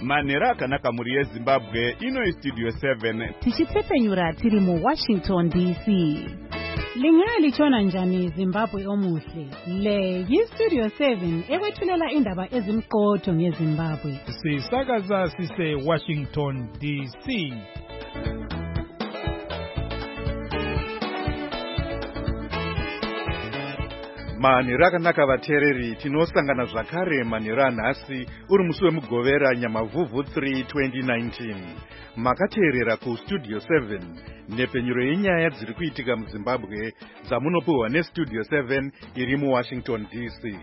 manhero akanaka muri yezimbabwe. Ino istudio 7 tichitsepenyura tiri muWashington DC. Lingalitshona njani Zimbabwe omuhle? Le yistudio 7 ekwethulela indaba ezimqotho ngeZimbabwe. Sisakaza sise Washington DC. manhero akanaka vateereri, tinosangana zvakare manhero anhasi uri musi wemugovera nyamavhuvhu 3 2019. Makateerera kustudio 7 nepenyuro yenyaya dziri kuitika muZimbabwe dzamunopiwa nestudio 7 iri muWashington DC.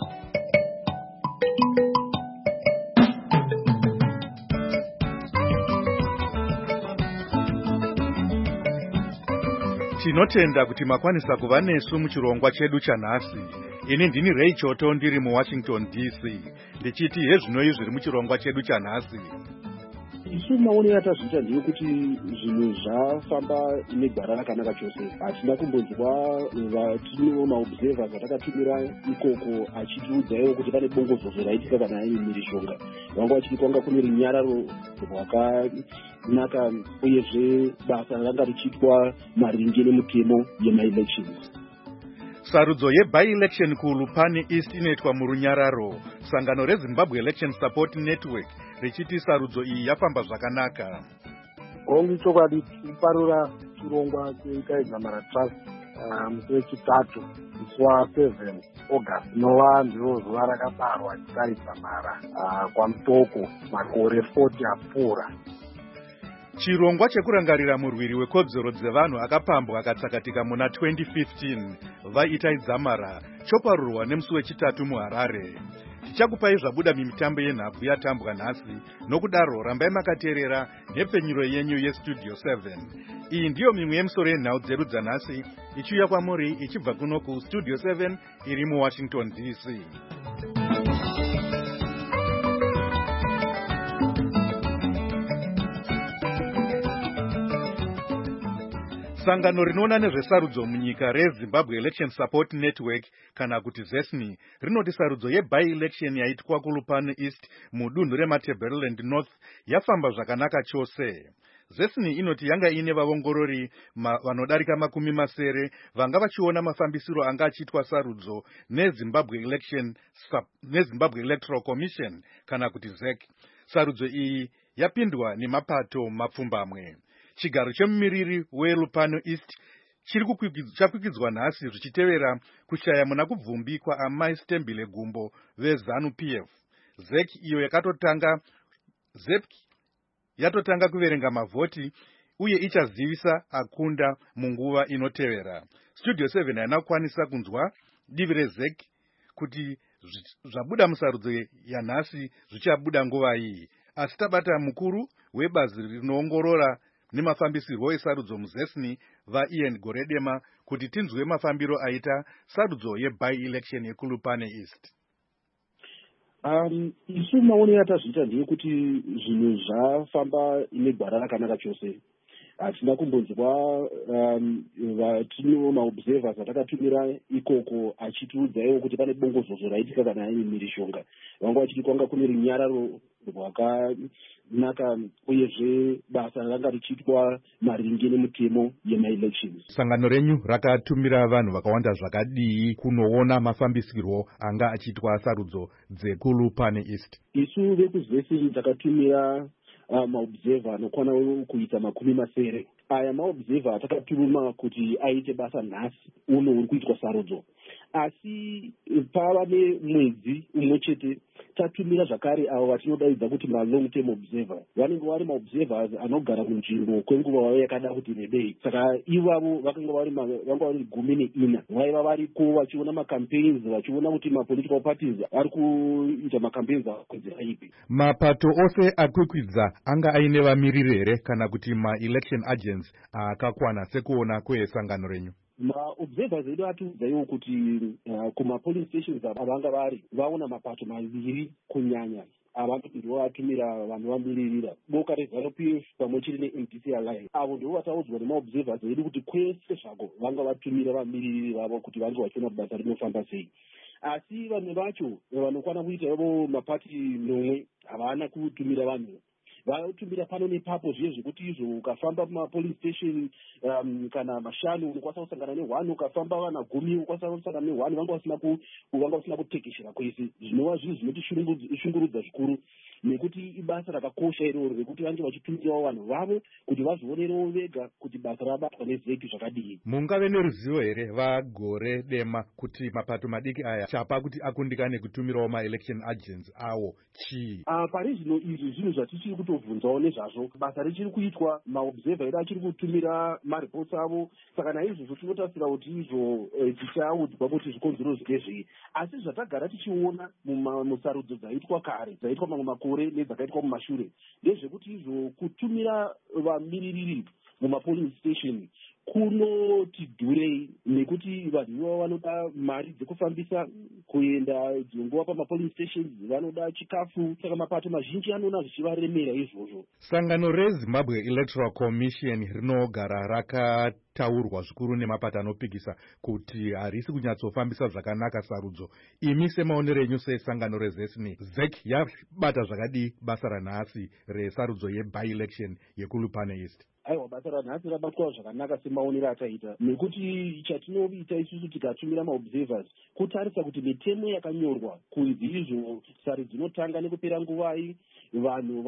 Tinotenda kuti makwanisa kuva nesu muchirongwa chedu chanhasi. Ini ndini Ray Choto ndiri muWashington DC. Ndichiti hezvinoi zviri muchirongwa chedu chanhasi. Isu maonero atazviita ndeyekuti zvinhu zvafamba negwara rakanaka chose. Hatina kumbonzwa vatino maobservers atakatumira ikoko achitiudzaiwo kuti pane bongozozo raitika kana ine mhirizhonga. Vanga vachiti kwanga kune runyararo rwakanaka uyezve basa ranga richiitwa maringe nemutemo yema-elections. Sarudzo yebi-election kuLupane East inoitwa murunyararo. Sangano reZimbabwe Election Support Network richiti sarudzo iyi yafamba zvakanaka. Rongi chokwadi kuparura chirongwa cheKaizamara Trust musi wechitatu musi wa7 August inova ndiro zuva rakabarwa Kaizamara kwamutoko makore 40 apfuura. Chirongwa chekurangarira murwiri wekodzero dzevanhu akapambwa akatsakatika muna 2015 vaItai Dzamara choparurwa nemusi wechitatu muHarare. Tichakupai zvabuda mimitambo yenhabvu yatambwa nhasi, nokudaro rambai makateerera nepenyuro yenyu yestudio 7. Iyi ndiyo mimwe yemisoro yenhau dzedu dzanhasi ichiuya kwamuri ichibva kuno kustudio 7 iri muWashington DC. Sangano rinoona nezvesarudzo munyika reZimbabwe Election Support Network kana kuti ZESNI rinoti sarudzo yebi-election yaitwa kuLupane East mudunhu reMatabeleland North yafamba zvakanaka chose. ZESNI inoti yanga ine vaongorori vanodarika 70 vanga vachiona mafambisiro anga achiitwa sarudzo neZimbabwe Electoral Commission kana kuti ZEC. Sarudzo iyi yapindwa nemapato mapfumbamwe. Chigaro chemumiriri weLupane East chakwikidzwa nhasi zvichitevera kushaya muna kubvumbi kwaamai Stembile Gumbo veZANU-PF. ZEC iyo yatotanga kuverenga mavhoti uye ichazivisa akunda munguva inotevera. Studio 7 haina kukwanisa kunzwa divi reZEC kuti zvabuda musarudzo yanhasi zvichabuda nguva iyi, asi tabata mukuru webazi rinoongorora nemafambisirwo esarudzo muZESNI vaIan Goredema kuti tinzwe mafambiro aita sarudzo yebi-election yekuLupane East. Isu maonero atazviita ndeyekuti zvinhu zvafamba negwara rakanaka chose. Hatina kumbonzwa vatino maobservers atakatumira ikoko achitiudzaiwo kuti pane bongozozo raitika kana ine mhirizhonga. Vanga vachiti kwanga kune runyararo rwakanaka uyezve basa ranga richiitwa maringe nemutemo yema-elections. Sangano renyu rakatumira vanhu vakawanda zvakadii kunoona mafambisirwo anga achiitwa sarudzo dzekuLupane East? Isu vekuzvesini takatumira maobserver anokwana kuita 70. Aya maobserver atakatuma kuti aite basa nhasi uno uri kuitwa sarudzo. Asi pava nemwedzi umwe chete tatumira zvakare avo vatinodaidza kuti long term observer. Vanenge vari maobservers anogara kunzvimbo kwenguva yakada kuti rebei. Saka ivavo vanga vari 14 vaiva variko vachiona macampaigns, vachiona kuti mapolitical parties ari kuita macampaigns akwedzera ipi. Mapato ose akwikwidza anga aine vamiriri here kana kuti ma-election agents akakwana sekuona kwesangano renyu? Maobservers edu atiudzaiwo kuti kuma-polling stations avanga vari vaona mapato maviri kunyanya avanoti ndivo vatumira vanhu vamiririra boka reZANU-PF pamwe chete neMDC Alliance. Avo ndivo vataudzwa nemaobservers edu kuti kwese zvako vanga vatumira vamiririri vavo kuti vange vachiona basa rinofamba sei. asi vamwe vacho vanokwana kuita ivo mapati nomwe havana kutumira vanhu, vanotumira pano nepapo zviye zvekuti izvo ukafamba mumapolice station kana mashanu unokwanisa kusangana ne1, ukafamba vana 10 ukwanisa kusangana ne1, vanga usina kutekeshera kwese. Zvinova zvinhu zvinotishungurudza zvikuru, nekuti ibasa rakakosha iroro rekuti vange vachitumirawo vanhu vavo kuti vazvionerewo vega kuti basa rabatwa nezeki zvakadii. Mungave neruzivo here vaGore Dema kuti mapato madiki aya chapa kuti akundikane kutumirawo ma-election agents awo chii? Pari zvino izvi zvinhu zvatichiri kutovhunzawo nezvazvo. Basa richiri kuitwa, maobserver edu achiri kutumira maripoti avo. Saka naizvozvo tinotarisira kuti izvo tichaudzwa kuti zvikonzero zvezvei. Asi zvatagara tichiona musarudzo dzaitwa kare, dzaitwa mamwe makore nedzakaitwa mumashure, ndezvekuti izvo kutumira vamiririri mumapolice station kunoti dhurei, nekuti vanhu ivavo vanoda mari dzekufambisa kuenda dzonguva pamapolice stations, vanoda chikafu. Saka mapato mazhinji anoona zvichivaremera izvozvo. Sangano reZimbabwe Electoral Commission rinogara rakataurwa zvikuru nemapato anopikisa kuti harisi kunyatsofambisa zvakanaka sarudzo. Imi semaonero enyu sesangano rezesini, ZEC yabata zvakadii basa ranhasi resarudzo yeby-election yeKulupane East? Aiwa, basa ranhasi rabatwa zvakanaka semaonero ataita, nekuti chatinoita isusu tikatumira maobservers kutarisa kuti mitemo yakanyorwa kuti izvo sare dzinotanga nekupera nguvai, vanhu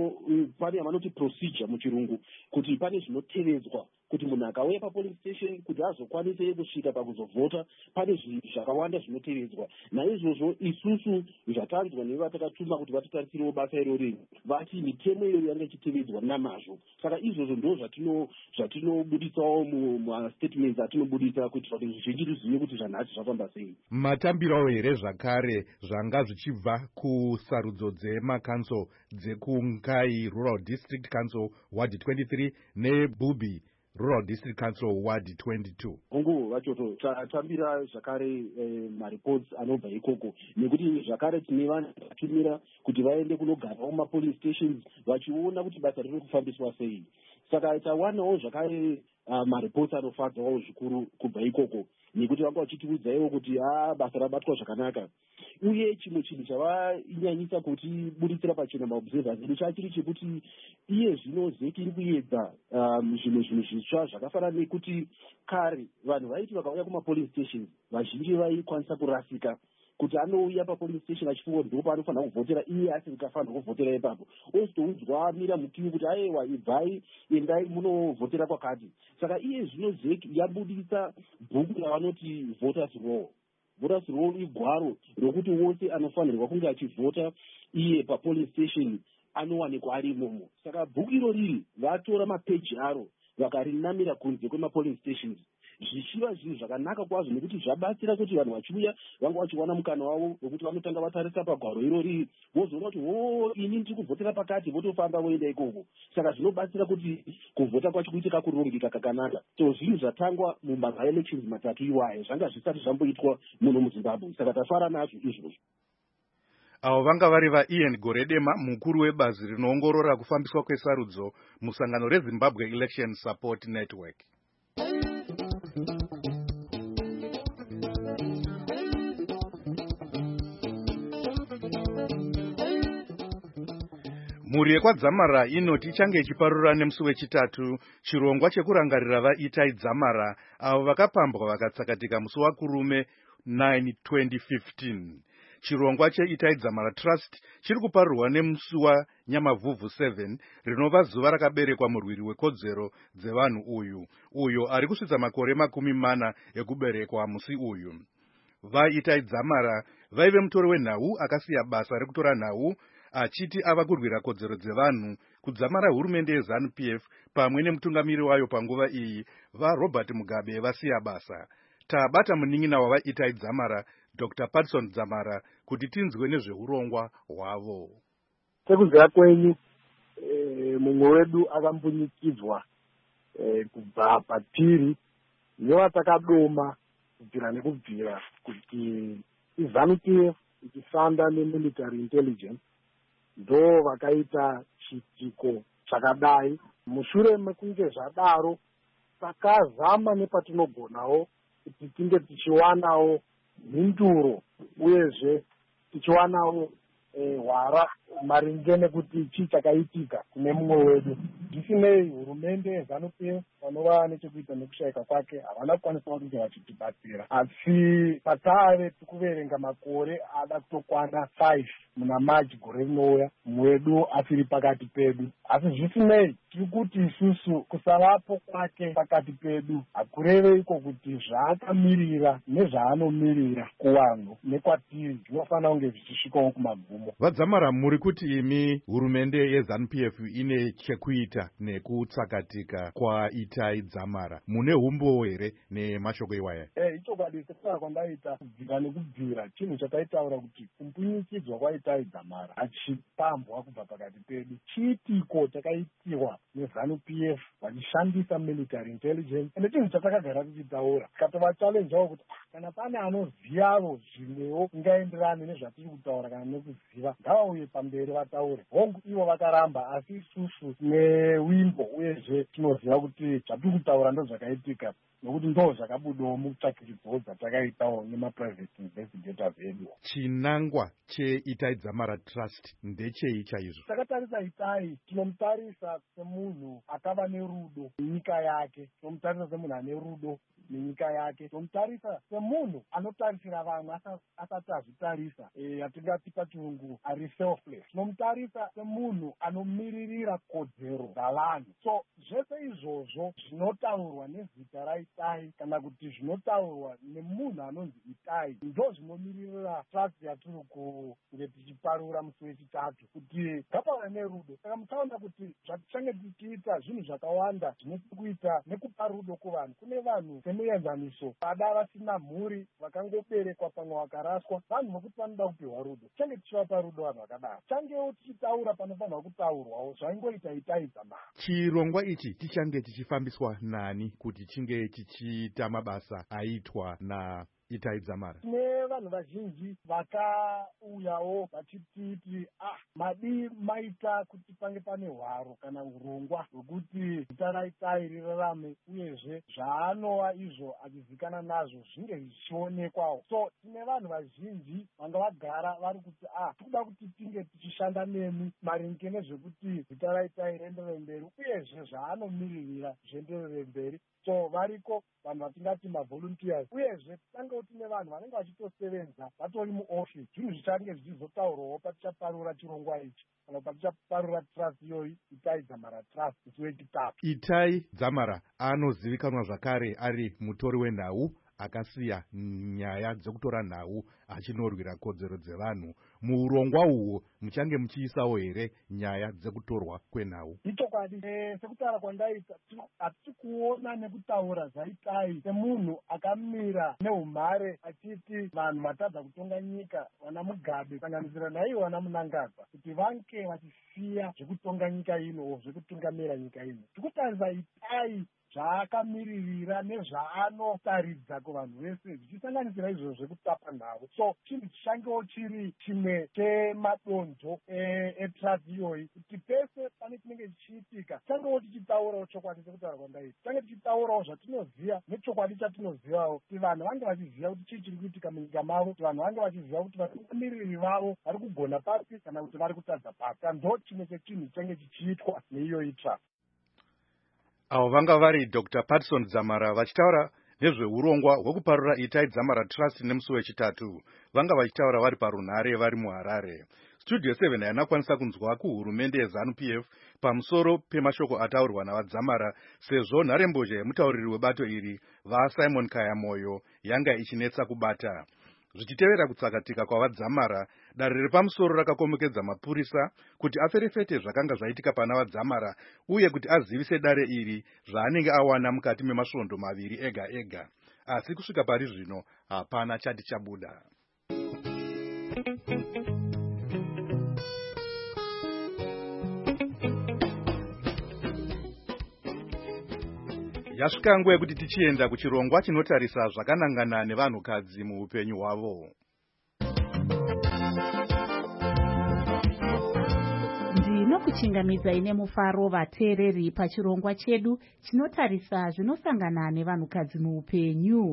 pane yavanoti procedure muchirungu, kuti pane zvinotevedzwa kuti munhu akauya papolice station kuti azokwanise kusvika pakuzovhota, pane zvakawanda zvinotevedzwa. Naizvozvo isusu zvatanzwa nevatakatuma kuti vatitaritsirewo basa irori, vati mitemo iyoyo yanga ichitevedzwa namazvo. Saka izvozvo ndo zvatinobuditsawo mustatements atinobudisa kuitira kuti zvizhinji tizive kuti zvanhasi zvafamba sei. Matambirawo here zvakare zvanga zvichibva kusarudzo dzemakanso dzekungai Rural District Council Ward 23 neBubi Rural District Council Ward 22. Hongu vachoto tatambira zvakare mareports anobva ikoko, nekuti zvakare tine vanhu vatumira kuti vaende kunogarawo mapolice stations vachiona kuti basa riri kufambiswa sei. Saka tawanawo zvakare mareports anofadzawo zvikuru kubva ikoko, nekuti vanga vachitiudzaiwo kuti basa rabatwa zvakanaka. Uye chimwe chinhu chavanyanyisa kuti buditsira pachena maobservers edu chachiri chekuti iye zvino zeki iri kuedza zvimwe zvinhu zvitsva zvakafanana nekuti kare vanhu vaiti vakauya kumapolice stations vazhinji vaikwanisa kurasika kuti anouya papolice station achifunga ndipo paanofanira kuvhotera iye asingakafanira kuvhotera ipapo, ozotoudzwa amira mukiwi kuti aiwa ibvai endai munovhotera kwakati. Saka iye zvino zeki yabudisa bhuku ravanoti voters roll. Voters roll igwaro rokuti wose anofanirwa kunge achivhota iye papolice station anowanikwa ari imomo. Saka bhuku irori vatora mapeji aro vakarinamira kunze kwemapolice stations, zvichiva zvinhu zvakanaka kwazvo, nekuti zvabatsira kuti vanhu vachiuya vanga vachiwana mukana wavo wekuti vanotanga vatarisa pagwaro irori vozoona kuti ini ndiri kuvhotera pakati, votofamba voenda ikoko. Saka zvinobatsira kuti kuvhota kwacho kuitika kurongeka kakanaka. So zvinhu zvatangwa muma-elections matatu iwayo zvanga zvisati zvamboitwa muno muZimbabwe. Saka tafara nazvo izvozvo. Avo vanga vari vaIan Gore Dema, mukuru webazi rinoongorora kufambiswa kwesarudzo musangano reZimbabwe Election Support Network. Mhuri yekwadzamara inoti ichange ichiparura nemusi wechitatu chirongwa chekurangarira vaItai Dzamara avo vakapambwa vakatsakatika musi waKurume 9, 2015. Chirongwa cheItai Dzamara Trust chiri kuparurwa nemusi waNyamavhuvhu 7, rinova zuva rakaberekwa murwiri wekodzero dzevanhu uyo ari kusvitsa makore 40 ekuberekwa musi uyu. VaItai Dzamara vaive mutori wenhau akasiya basa rekutora nhau achiti ava kurwira kodzero dzevanhu kudzamara hurumende yeZANU-PF pamwe nemutungamiri wayo panguva iyi vaRobert Mugabe vasiya basa. Tabata munin'ina wavaItai Dzamara Dr. Patson Dzamara kuti tinzwe nezveurongwa hwavo. Sekuziva kwenyu mumwe wedu akambunyikidzwa kubva patiri nevatakadoma kubvira nekubvira kuti iZANU-PF ichifanda nemilitary intelligence ndo vakaita chitiko chakadai. Mushure mekunge zvadaro takazama nepatinogonawo kuti tinge tichiwanawo mhinduro uyezve tichiwanawo hwara maringe nekuti chii chakaitika kune mumwe wedu. Zvisinei hurumende yeZANU-PF vanova nechekuita nekushayika kwake havana kukwanisa kunge vachitibatsira, asi pataave tikuverenga makore ada kutokwana 5 muna Machi gore rinouya, mumwe wedu asiri pakati pedu. Asi zvisinei tiri kuti isusu kusavapo kwake pakati pedu hakureve iko kuti zvaakamirira nezvaanomirira kuvanhu nekwatiri zvinofanira kunge zvichisvikawo kumagumo. VaDzamara, muri kuti imi hurumende yeZANU-PF ine chekuita nekutsakatika kwaItai Dzamara, mune umbowo here nemashoko iwaya? Ichokwadi sekutara kwandaita kubvira nekubvira chinhu chataitaura kuti kumbunyikidzwa kwaItai Dzamara hachipambwa kubva pakati pedu. Chiitiko chakaitirwa neZANU-PF vachishandisa military intelligence, ende chinhu chatakagara tichitaura tikatova challenjawo kuti kana pane anoziyavo zvimwewo ingaenderane nezvatiri kutaura kana nekuziva ngavauye pamberi vataure. Hongu ivo vakaramba, asi isusu newimbo uyezve tinoziva kuti zvatiri kutaura ndo zvakaitika nokuti ndo zvakabudawo mutsvakidzo dzatakaitawo nemaprivate investigators edu. Chinangwa cheItai Dzamara Trust ndechei chaizvo? Takatarisa Itai, tinomutarisa semunhu akava nerudo nenyika yake, tinomutarisa semunhu ane rudo nenyika yake, tinomutarisa semunhu anotarisira vamwe asati azvitarisa, yatingati pachirungu ari selfless. Tinomutarisa semunhu anomiririra kodzero dzavanhu. So zvese izvozvo zvinotaurwa nezita raItai kana kuti zvinotaurwa nemunhu anonzi Itai ndo zvinomiririra trust yatiri kunge tichiparura musi wechitatu kuti ngapave nerudo. Saka muchaona kuti zvatichange tichiita zvinhu zvakawanda zvinekuita nekupa rudo kuvanhu. Kune vanhu semuenzaniso pada vasina mhuri vakangoberekwa pamwe vakaraswa, vanhu vokuti vanoda kupiwa rudo. Tichange tichivapa rudo vanhu vakadaro. Tichangewo tichitaura panofanirwa kutaurwawo zvaingoita Itai Dzamara. Chirongwa ichi tichange tichifambiswa nani kuti chinge chichiita mabasa aitwa naItai Dzamara? Tine vanhu vazhinji vakauyawo vachititi madi maita kuti pange pane hwaro kana urongwa hwekuti zita raItai rirarame uyezve zvaanova izvo achizivikana nazvo zvinge zvichionekwawo. So tine vanhu vazhinji vanga vagara vari kuti tikuda kuti tinge tichishanda nemi maringe nezvekuti zita raItai rienderere mberi uyezve zvaanomiririra zvienderere mberi. So variko vanhu vatingati mavolunteers, uyezve tisangewo tine vanhu vanenge vachitosevenza vatori muoffice. Zvinhu zvichange zvichizotaurwawo patichaparura chirongwa ichi kana patichaparura trust iyoyi Itai Dzamara Trust musi wechitatu. Itai Dzamara anozivikanwa zvakare ari mutori wenhau akasiya nyaya dzekutora nhau achinorwira kodzero dzevanhu. Muurongwa uhwo muchange muchiisawo here nyaya dzekutorwa kwenhau? Ichokwadi, sekutaura kwandaita hatisi kuona nekutaura zvaItai semunhu akamira neumhare achiti vanhu vatadza kutonga nyika, vana Mugabe kusanganisira naivo vana Munangagwa, kuti vange vachisiya zvekutonga nyika ino zvekutungamira nyika ino. Tikutarisa Itai zvaakamiririra nezvaanotaridza kuvanhu vese zvichisanganisira izvo zvekutapa nhau. So chinhu chichangewo chiri chimwe chemadonzo etrust iyoyi kuti pese pane chinenge chichiitika tichangewo tichitaurawo chokwadi sekutaura kwandaita. Tichange tichitaurawo zvatinoziva nechokwadi chatinozivawo kuti vanhu vange vachiziva kuti chii chiri kuitika munyika mavo, kuti vanhu vange vachiziva kuti vatungamiriri vavo vari kugona pasi kana kuti vari kutadza pasi. Ndo chimwe chechinhu chichange chichiitwa neiyoyi trust. Avo vanga vari Dr. Patson Dzamara vachitaura nezveurongwa hwekuparura Itai Dzamara Trust nemusi wechitatu. Vanga vachitaura vari parunhare vari muHarare. Studio 7 yanakwanisa kunzwa kuhurumende yeZANU-PF pamusoro pemashoko ataurwa navaDzamara, sezvo nharembozha yemutauriri webato iri vaSimon Kayamoyo yanga ichinetsa kubata. Zvichitevera kutsakatika kwavaDzamara, dare repamusoro rakakomekedza mapurisa kuti aferefete zvakanga zvaitika pana vaDzamara uye kuti azivise dare iri zvaanenge awana mukati memasvondo maviri ega ega. Asi kusvika pari zvino hapana chati chabuda. Yasvika nguva yekuti tichienda kuchirongwa chinotarisa zvakanangana nevanhukadzi muupenyu hwavo. Ndinokuchingamidzai nemufaro vateereri pachirongwa chedu chinotarisa zvinosangana nevanhukadzi muupenyu.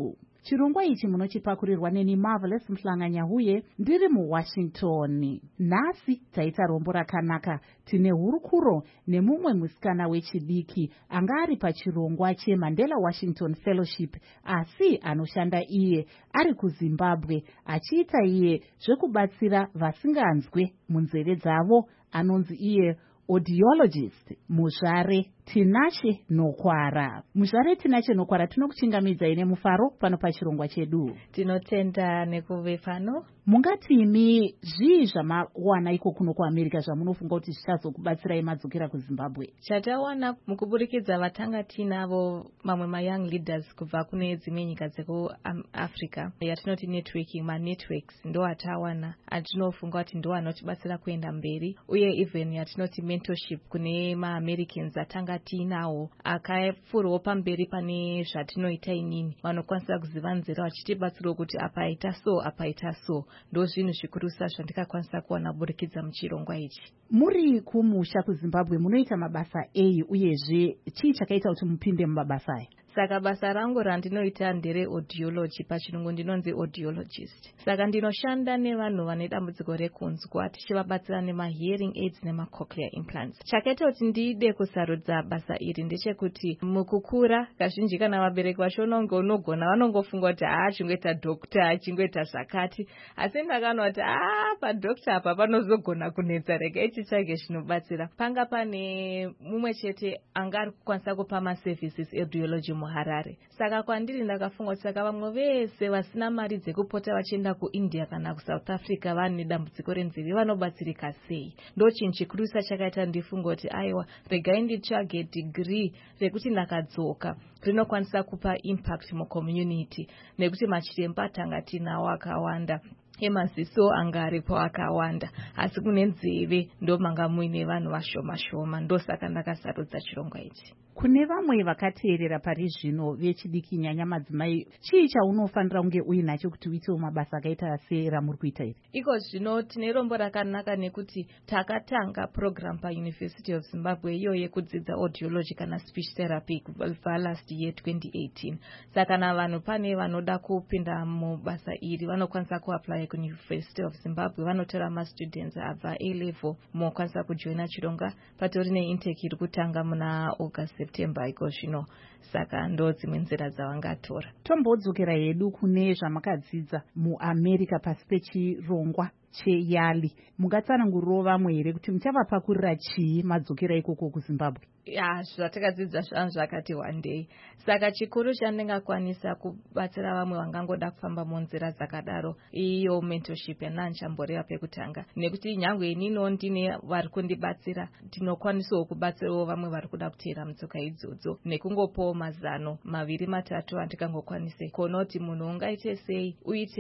chirongwa ichi munochipakurirwa neni Marvelous Mhlanganyahuye ndiri muWashington. Nhasi taita rombo rakanaka. Tine hurukuro nemumwe musikana wechidiki anga ari pachirongwa cheMandela Washington Fellowship asi anoshanda iye ari kuZimbabwe achiita iye zvekubatsira vasinganzwe munzeve dzavo. Anonzi iye audiologist Muzvare Tinashe Nokwara. Muzvare Tinashe Nokwara, tinokuchingamidzai nemufaro pano pachirongwa chedu. Tinotenda nekuve pano. Mungatimi zvii zvamawana iko kuno kuAmerica zvamunofunga kuti zvichazokubatsirai madzokera kuZimbabwe? Chatawana mukuburikidza vatanga tinavo mamwe mayoung leaders kubva kune dzimwe nyika dzekuAfrica yatinoti networking, manetworks ndo atawana atinofunga kuti ndo anotibatsira kuenda mberi, uye even yatinoti mentorship kune maAmericans atanga tiinawo akapfuurawo pamberi pane zvatinoita inini, vanokwanisa kuziva nzira vachitibatsirawo kuti apaita so apaita so. Ndo zvinhu zvikurusa zvandikakwanisa kuwana kuburikidza muchirongwa ichi. Muri kumusha kuZimbabwe munoita mabasa ei, uyezve chii chakaita kuti mupinde mumabasa aya? Saka basa rangu randinoita ndere audiology, pachirungu ndinonzi audiologist. Saka ndinoshanda nevanhu vane dambudziko rekunzwa tichivabatsira nemahearing aids nemacochlear implants. Chakaita kuti ndide kusarudza basa iri ndechekuti mukukura kazhinji kana vabereki vacho unogona vanongofunga kuti chingoita dokta chingoita zvakati, asi ndakaona kuti padokta apa panozogona kunetsa, rega ichi chage zvinobatsira. Panga pane mumwe chete anga ari kukwanisa kupa maservices audiology muHarare. Saka kwandiri ndakafunga kuti saka vamwe vese vasina mari dzekupota vachienda kuIndia kana kuSouth Africa vane dambudziko renzeve vanobatsirika sei. Ndo chinhu chikurusa chakaita ndifunga kuti aiwa, regai nditsvage degree rekuti ndakadzoka rinokwanisa kupa impact mucommunity, nekuti machiremba tanga tinawo akawanda, emaziso anga aripo akawanda, asi kune nzeve ndo manga muine vanhu vashoma shoma. Ndo saka ndakasarudza chirongwa ichi. Kune vamwe vakateerera pari zvino vechidiki nyanya madzimai, chii chaunofanira kunge uinacho kuti uitewo mabasa akaita seramuri kuita iri? Iko zvino tine rombo rakanaka nekuti takatanga program paUniversity of Zimbabwe iyo yekudzidza audiology kana speech therapy kubva last year 2018. Saka na vanhu pane vanoda kupinda mubasa iri vanokwanisa kuapply kuUniversity of Zimbabwe, vanotora ma-students abva A-level mokwanisa kujoina chirongwa. Patori neintake iri kutanga muna August September iko zvino. Saka ndo dzimwe nzira dzavangatora. Tombodzokera hedu kune zvamakadzidza muAmerica pasi pechirongwa cheYali. Mungatsanangurirawo vamwe here kuti muchavapakurira chii madzokera ikoko kuZimbabwe? Zvatakadzidza zvangu zvakati wandei. Saka chikuru chandingakwanisa kubatsira vamwe vangangoda kufamba munzira dzakadaro iyo mentorship yandanchamboriwa pekutanga, nekuti nyangwe inino ndine vari kundibatsira ndinokwanisawo kubatsirawo vamwe vari kuda kuteera mutsoka idzodzo, nekungopawo mazano 2-3 andikangokwanise kuona kuti munhu ungaite sei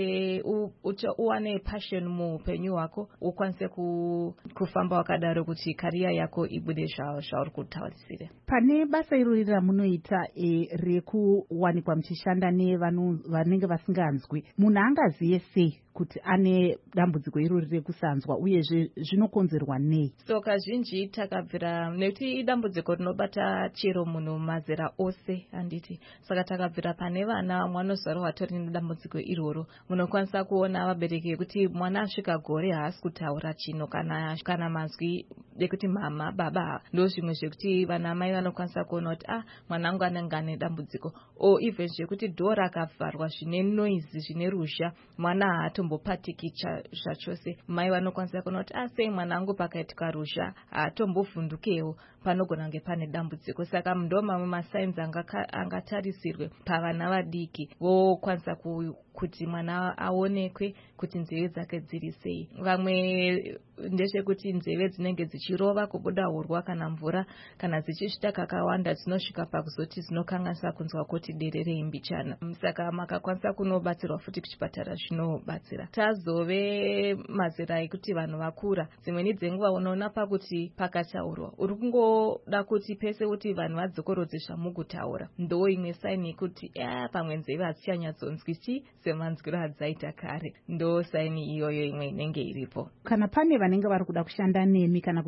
uwane passion muupenyu hwako, ukwanise kufamba wakadaro kuti kariya yako ibude zvauri kutaurisira. Pane basa irori ramunoita rekuwanikwa muchishanda nevanenge vasinganzwi, munhu angaziye sei kuti ane dambudziko irori rekusanzwa, uyezve zvinokonzerwa nei? So kazhinji takabvira nekuti idambudziko rinobata chero munhu mazera ose handiti, saka takabvira pane vana mwanozvarwa vatori nedambudziko iroro. Munokwanisa kuona vabereki kuti mwana asvika gore haasi kutaura chino kana mazwi ekuti mama baba, ndo zvimwe zvekuti vana mai vanokwanisa kuona kuti mwanangu anenge ane dambudziko, o even zvekuti dhora akavharwa zvine noise zvine ruzha mwana haatombopatiki zvachose. Mai vanokwanisa kuona kuti sei mwanangu pakaitika ruzha haatombovhundukewo, panogona kunge pane dambudziko. Saka ndo mamwe masainzi angatarisirwe pavana vadiki vokwanisa kuti mwana aonekwe kuti nzeve dzake dziri sei. Vamwe ndezvekuti nzeve dzinenge dzichirova kubuda urwa kana mvura, kana dzichisvita kakawanda dzinosvika pakuzoti dzinokanganisa kunzwa kuti derere imbichana. Saka makakwanisa kunobatsirwa futi kuchipatara zvinobatsira. Tazove mazera ekuti vanhu vakura, dzimweni dzenguva unoona pakuti pakataurwa uri kungoda kuti pese kuti vanhu vadzokorodze zvamukutaura, ndo imwe saini yekuti pamwe nzeve hadzichanyadzonzwi semanzwiro adzaita kare. Ndo saini iyoyo imwe inenge iripo. Kana pane vanenge vari kuda kushanda nemi kana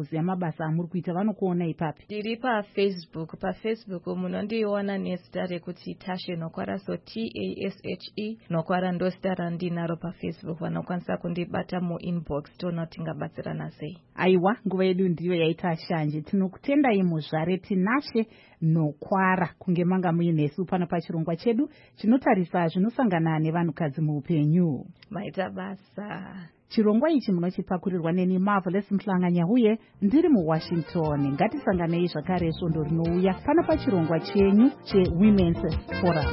details yamabasa amuri kuita vanokuona ipapi? Ndiri paFacebook. PaFacebook munondiona nezita rekuti Tashe Nokwara, so TASHE Nokwara ndo zita randinaro paFacebook. Vanokwanisa kundibata muinbox toona kuti tingabatsirana sei. Aiwa, nguva yedu ndiyo yaita shanje. Tinokutendai muzvare Tinashe Nokwara kunge manga muinesu pano pachirongwa chedu chinotarisa zvinosangana nevanhukadzi muupenyu. Maita basa. Chirongwa ichi munochipakurirwa neni Marvelous Mhlanga uye ndiri muWashington. Ngatisanganei zvakare svondo rinouya pano pachirongwa chenyu cheWomen's Forum.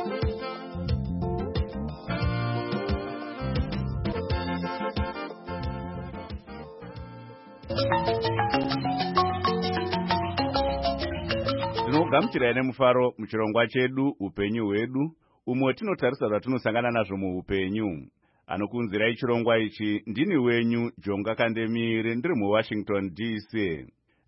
Tinogamuchirai nemufaro muchirongwa chedu upenyu hwedu, umwe tinotarisa zvatinosangana nazvo muupenyu. Anokunzirai chirongwa ichi ndini wenyu Jonga Kandemire, ndiri muWashington DC.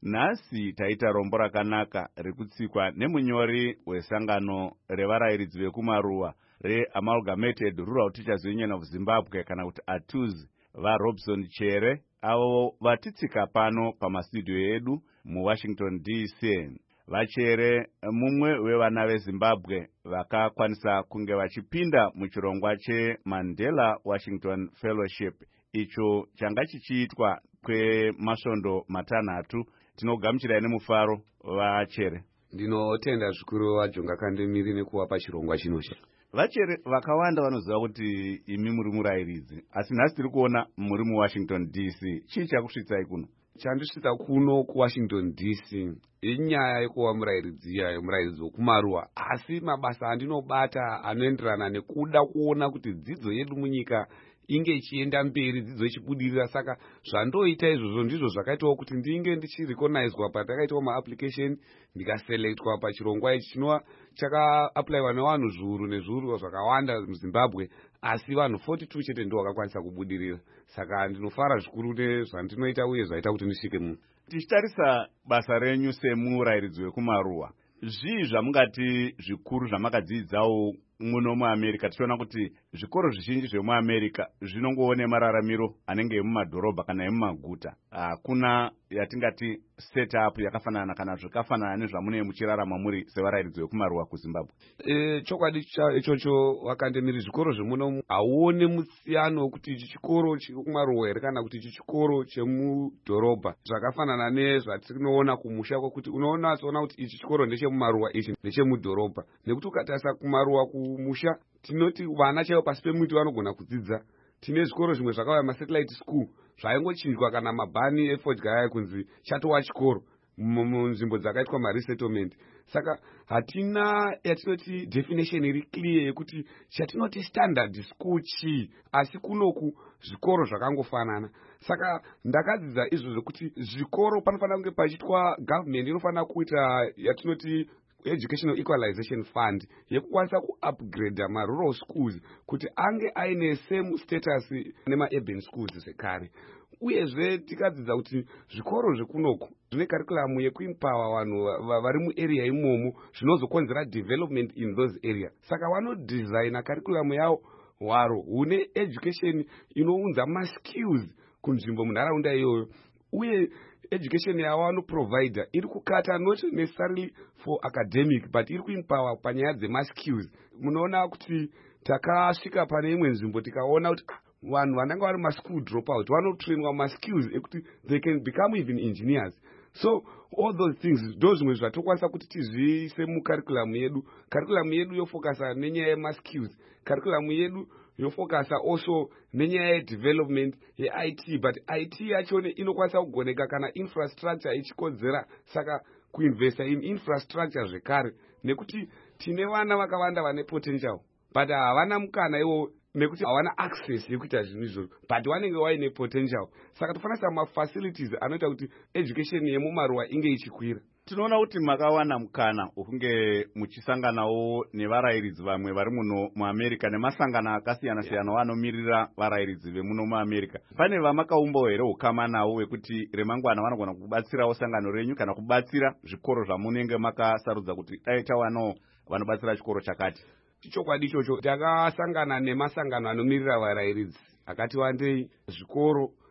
Nhasi taita rombo rakanaka rekutsikwa nemunyori wesangano revarayiridzi vekumaruwa reAmalgamated Rural Teachers Union of Zimbabwe kana kuti ATUZ, vaRobson Chere, avo vatitsika pano pamastudio edu muWashington DC. Vachere mumwe wevana veZimbabwe vakakwanisa kunge vachipinda muchirongwa cheMandela Washington Fellowship, icho changa chichiitwa kwemasvondo matanhatu. Tinogamuchirai nemufaro Vachere. Ndinotenda zvikuru vaJonga Kandemire nekuva pachirongwa chinosha. Vachere vakawanda vanoziva kuti imi muri murayiridzi, asi nhasi tiri kuona muri muWashington DC. Chii chakusvitsai kuno? Chandisvitsa kuno kuWashington DC inyaya yekuva murayiridzi wekumaruwa, asi mabasa andinobata anoenderana nekuda kuona kuti dzidzo yedu munyika inge ichienda mberi, dzidzo ichibudirira. Saka zvandoita izvozvo ndizvo zvakaitawo kuti ndinge ndichirecognizwa patakaitawo maapplication ndikaselectwa pachirongwa ichi chinova chakaapplywa nevanhu zviuru nezviuru zvakawanda muZimbabwe, asi vanhu 42 chete ndo vakakwanisa kubudirira. Saka ndinofara zvikuru nezvandinoita uye zvaita kuti ndisvike muno. Tichitarisa basa renyu semurayiridzi wekumaruwa, zvii zvamungati zvikuru zvamakadzidzawo muno muAmerica? Tichiona kuti zvikoro zvizhinji zvemuAmerica zvinongoone mararamiro anenge emumadhorobha kana emumaguta. Hakuna yatingati setup yakafanana kana zvakafanana nezvamune muchirarama muri sevarayiridzi vekumaruwa kuZimbabwe. Chokwadi ichocho Vakandemire, zvikoro zvemuno hauone musiyano wekuti ichi chikoro chekumaruwa here kana kuti ichi chikoro chemudhorobha. Zvakafanana nezvatinoona kumusha kwekuti unoona kuti ichi chikoro ndechemumaruwa, ichi ndechemudhorobha. Nekuti ukatarisa kumaruwa kumusha tinoti vana chaivo pasi pemuti vanogona kudzidza. Tine zvikoro zvimwe zvakauya masatellite school zvaingochinjwa kana mabhani eFort Gaya kunzi chatova chikoro munzvimbo dzakaitwa maresettlement. Saka hatina yatinoti definition iri clear yekuti chatinoti standard school chii, asi kunoku zvikoro zvakangofanana. Saka ndakadzidza izvo zvekuti zvikoro panofanira kunge pachitwa government inofanira kuita yatinoti Educational Equalization Fund yekukwanisa kuupgrade marural schools kuti ange aine same status nemaurban schools zvekare. Uyezve tikadzidza kuti zvikoro zvekunoku zvine curriculum yekuempower vanhu vari muarea imomo zvinozokonzera development in those areas. Saka vanodesigna curriculum yavo hwaro hune education inounza maskills kunzvimbo munharaunda iyoyo, uye education yavo vanoprovider iri kukata not necessarily for academic but iri kuempower panyaya dzemaskills. Munoona kuti takasvika pane imwe nzvimbo tikaona kuti vanhu vanenge vari maschool dropout vanotrainwa maskills ekuti they can become even engineers. So all those things ndo zvimwe zvatokwanisa kuti tizviise mucurriculum yedu. Curriculum yedu yofocasa nenyaya yemaskills. Curriculum yedu yofocasa also nenyaya yedevelopment yeIT, but IT yachone inokwanisa kugoneka kana infrastructure ichikodzera. Saka kuinvesta in infrastructure zvekare, nekuti tine vana vakawanda vane potential but havana mukana iwo nekuti havana access yekuita zvinhu izvozvo but vanenge vaine potential. Saka tofanira mafacilities anoita kuti education yemumaruwa inge ichikwira. Tinoona kuti makawana mukana wokunge muchisanganawo nevarayiridzi vamwe vari muno muAmerica nemasangano akasiyana-siyana vanomirira varayiridzi vemuno muAmerica. Pane vamakaumbawo here ukama navo wekuti remangwana vanogona kubatsirawo sangano renyu kana kubatsira zvikoro zvamunenge makasarudza kuti dai tawanawo vanobatsira chikoro chakati? Chokwadi ichocho takasangana nemasangano anomirira varayiridzi akati wandei. Zvikoro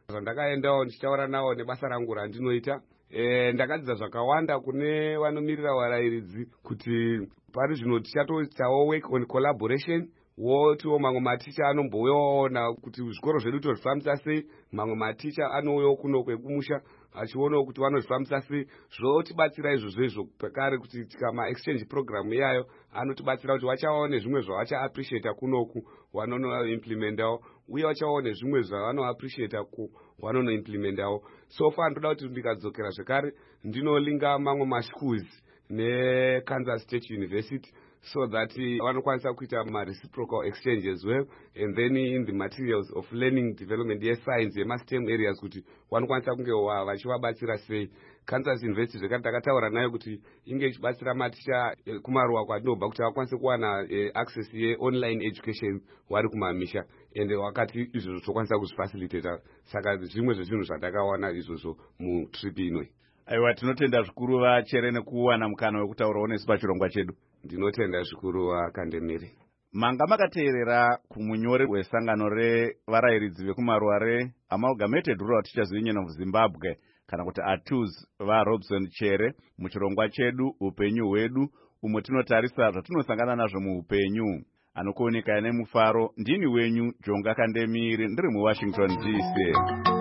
zvandakaendawo ndichitaura nawo nebasa rangu randinoita. Ndakadzidza zvakawanda kune vanomirira varayiridzi kuti pari zvino tichatoitawo work on collaboration. Wotiwo mamwe maticha anombouyawo kuti zvikoro zvedu tozvifambisa sei, mamwe maticha anouyawo kuno kwekumusha achionawo kuti vanozvifambisa sei. Zvotibatsira izvozvo pekare kuti tikama exchange program iyayo anotibatsira kuti vachawawo nezvimwe zvavacha appreciate kunoku wanonoimplementawo, uye vachawawo nezvimwe zvavano appreciate wanonoimplementawo. So far ndoda kuti ndikadzokera zvekare ndinolinga mamwe maschools neKansas State University so that vanokwanisa kuita reciprocal exchange as well, and then in the materials of learning development science STEM areas kuti vanokwanisa kunge vachivabatsira sei. Kansas University zvekare takataura nayo kuti inge ichibatsira maticha kumaruwa kwadinobva kuti vakwanise kuwana access online education vari kumamisha, ende wakati izvozvo tokwanisa kuzvifacilitata. Saka zvimwe zvezvinhu zvandakawana izvozvo mutrip inoi. Aiwa, tinotenda zvikuru vachere nekuwana mukana wekutaurawo nesu pachirongwa chedu. Ndinotenda zvikuru vaKandemiri. Manga makateerera kumunyori wesangano revarayiridzi vekumaruwa reAmalgamated Rural Teachers Union of Zimbabwe kana kuti ATUZ vaRobson Chere muchirongwa chedu upenyu hwedu, umwe tinotarisa zvatinosangana nazvo muupenyu. Anokuoneka nemufaro, ndini wenyu Jonga Kandemiri, ndiri muWashington DC.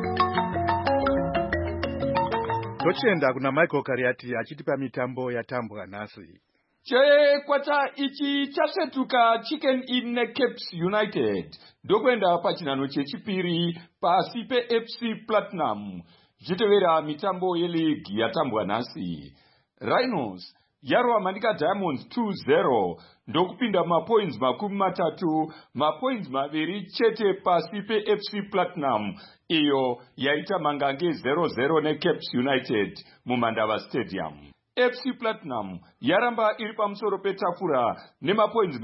Tochenda kuna Michael Kariati achitipa mitambo yatambwa nhasi. Chekwata ichi chasetuka Chicken Inn neCaps United ndokwenda pachinhano chechipiri pasi peFC Platinum zvichitevera mitambo yeligi yatambwa nhasi. Rhinos yarwa Manika Diamonds 2-0 ndokupinda mapoints 30, mapoints 2 chete pasi peFC Platinum iyo yaita mangange 0-0 neCaps United muMandava Stadium. FC Platinum yaramba iri pamusoro petafura nemapoints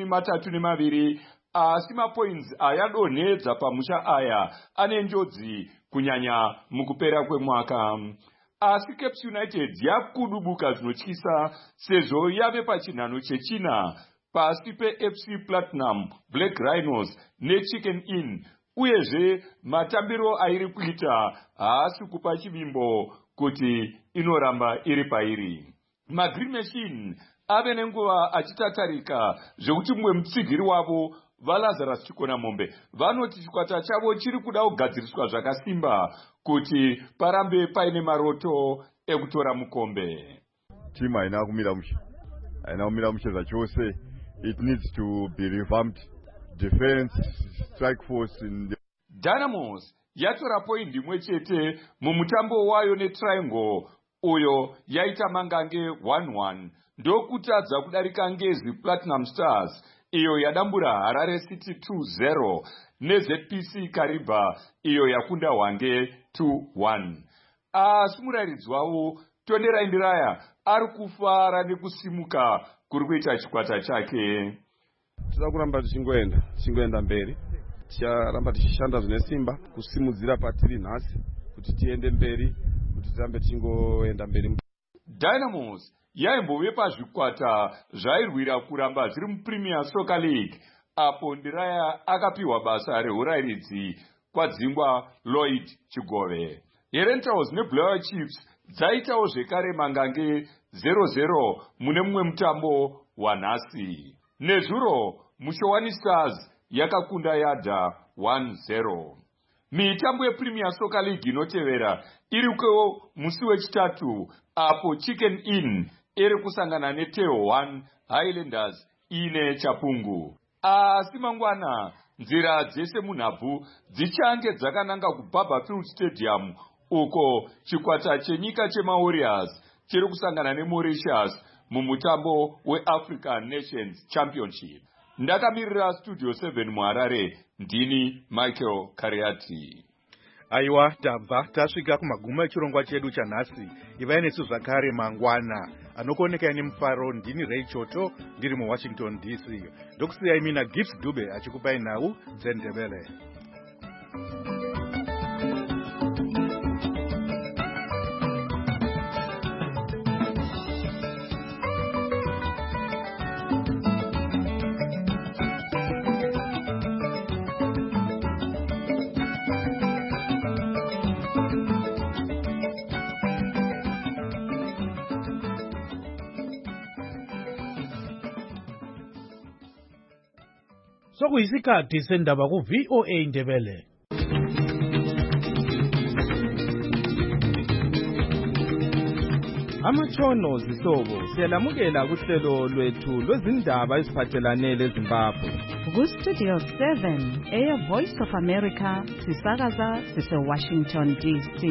32, asi mapoints ayadonhedza pamusha aya ane njodzi kunyanya mukupera kwemwaka. Asi Caps United yakudubuka zvinotyisa sezvo yave pachinhano chechina pasi peFC Platinum, Black Rhinos neChicken Inn, uyezve matambiro airi kuita haasi kupa chivimbo kuti inoramba iri pairi. Green Machine ave nenguva achitatarika zvekuti mumwe mutsigiri wavo vaLazarus Chikona Mombe vanoti chikwata chavo chiri kuda kugadziriswa zvakasimba kuti parambe paine maroto ekutora mukombe. Timu haina kumira mushe zvachose. It needs to be revamped. Defense, strike force in the... Dynamos yatora point imwe chete mumutambo wayo neTriangle uyo yaita mangange 1-1 ndokutadza kudarika ngezi Platinum Stars iyo yadambura Harare City 2-0 neZPC Kariba iyo yakunda Hwange 2-1. Asi murairidzi wavo Tony Raindiraya ari kufara nekusimuka kuri kuita chikwata chake. Tinoda kuramba tichingoenda mberi, ticharamba tichishanda zvine simba kusimudzira patiri nhasi kuti tiende mberi, kuti tirambe tichingoenda mberi. Dynamos yaimbove pazvikwata zvairwira kuramba zviri muPremier Soccer League apo Ndiraya akapiwa basa reurairidzi kwadzingwa Lloyd Chigove. Herentals neBlair Chiefs dzaitawo zvekare mangange 0-0 mune mumwe mutambo wanhasi. Nezuro Mushowani Stars yakakunda Yadha 1-0. Mitambo yePremier Soccer League inotevera iriko musi wechitatu apo Chicken Inn iri kusangana neTeo 1 Highlanders ine Chapungu. Asi mangwana nzira dzese munhabvu dzichange dzakananga kuBarberfield Stadium uko chikwata chenyika chemaWarriors chiri kusangana neMauritius mumutambo weAfrican Nations Championship. Ndakamirira Studio 7 muHarare, ndini Michael Kariati. Aiwa, tabva tasvika kumaguma echirongwa chedu chanhasi. Ivai nesu zvakare mangwana. Anokuoneka nemufaro, ndini Ray Choto, ndiri muWashington DC. Ndokusiyai mina Gibbs Dube achikupai nhau dzeNdebele. Sokuyisikhathi sendaba ku-VOA Indebele. Amatshono zihlobo siyalamukela kuhlelo lwethu lwezindaba eziphathelane leZimbabwe. Ku-Studio 7 Air Voice of America sisakaza sise-Washington DC.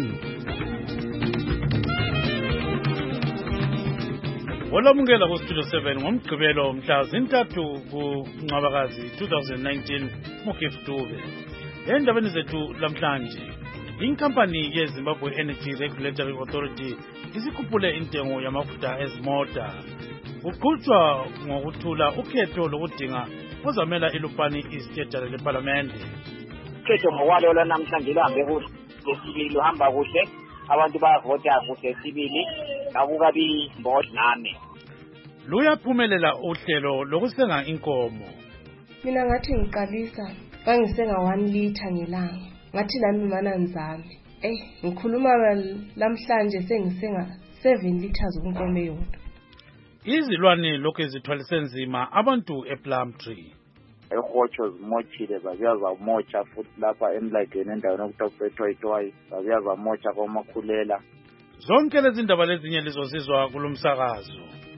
Olamukela ku-Studio 7 ngomgqibelo mhla zintathu kuNcwabakazi 2019 Mokefutube. Endabeni zethu lamhlanje, inkampani yeZimbabwe Energy Regulatory Authority isikhuphule intengo yamafutha ezimota. Kuqhutshwa ngokuthula ukhetho lokudinga ozamela iLupane State leParliament. Ukhetho ngokwalo namhlanje luhambe kuhle, lesibili luhamba kuhle, abantu bayavota kuhle sibili, akukabi mbodlame. Luyaphumelela uhlelo lokusenga inkomo. Mina ngathi ngiqalisa bangisenga 1 liter ngelanga. Ngathi nami mana nzami. Ngikhuluma lamhlanje sengisenga 7 liters kunkomo yodwa. Izilwane lokho ezithwalise nzima abantu ePlumtree. Ehotsho zimochile zabiyaza mocha futhi lapha emlageni endaweni okuthiwa itwayi zabiyaza mocha komakhulela. Zonke lezi ndaba lezinye lizozizwa kulomsakazo.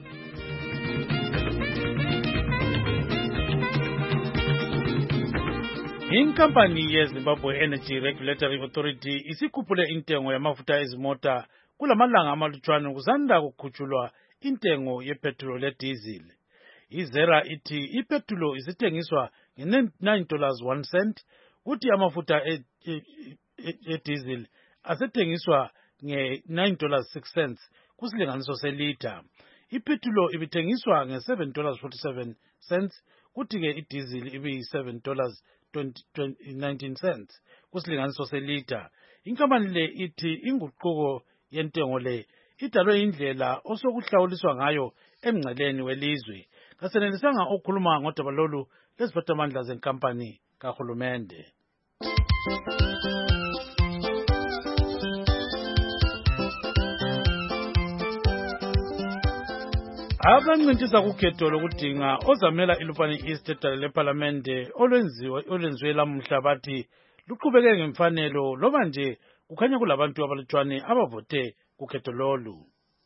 Inkampani yeZimbabwe Energy Regulatory Authority isikhuphule intengo yamafutha ezimota kulamalanga amalutshwane kusanda kukhutshulwa intengo yepetrol lediesel. Izera ithi ipetrol isithengiswa nge$9.01 kuthi amafutha ediesel asethengiswa nge$9.06 kusilinganiso selita. Ipetrol ibithengiswa nge$7.47 kuthi ke idiesel ibi$7.19 kusilinganiso selita. Inkampani le ithi inguquko yentengo le idalwe indlela osokuhlawuliswa ngayo emngceleni welizwe. Kasenelisanga ukukhuluma ngodaba lolu leziphathamandla zenkampani kahulumende. Abancintisa kukhetho lokudinga ozamela iLupane State leParliament olwenziwe lamuhla bathi luqhubeke ngemfanelo loba nje kukhanya kulabantu abalutshwane abavote kukhetho lolu.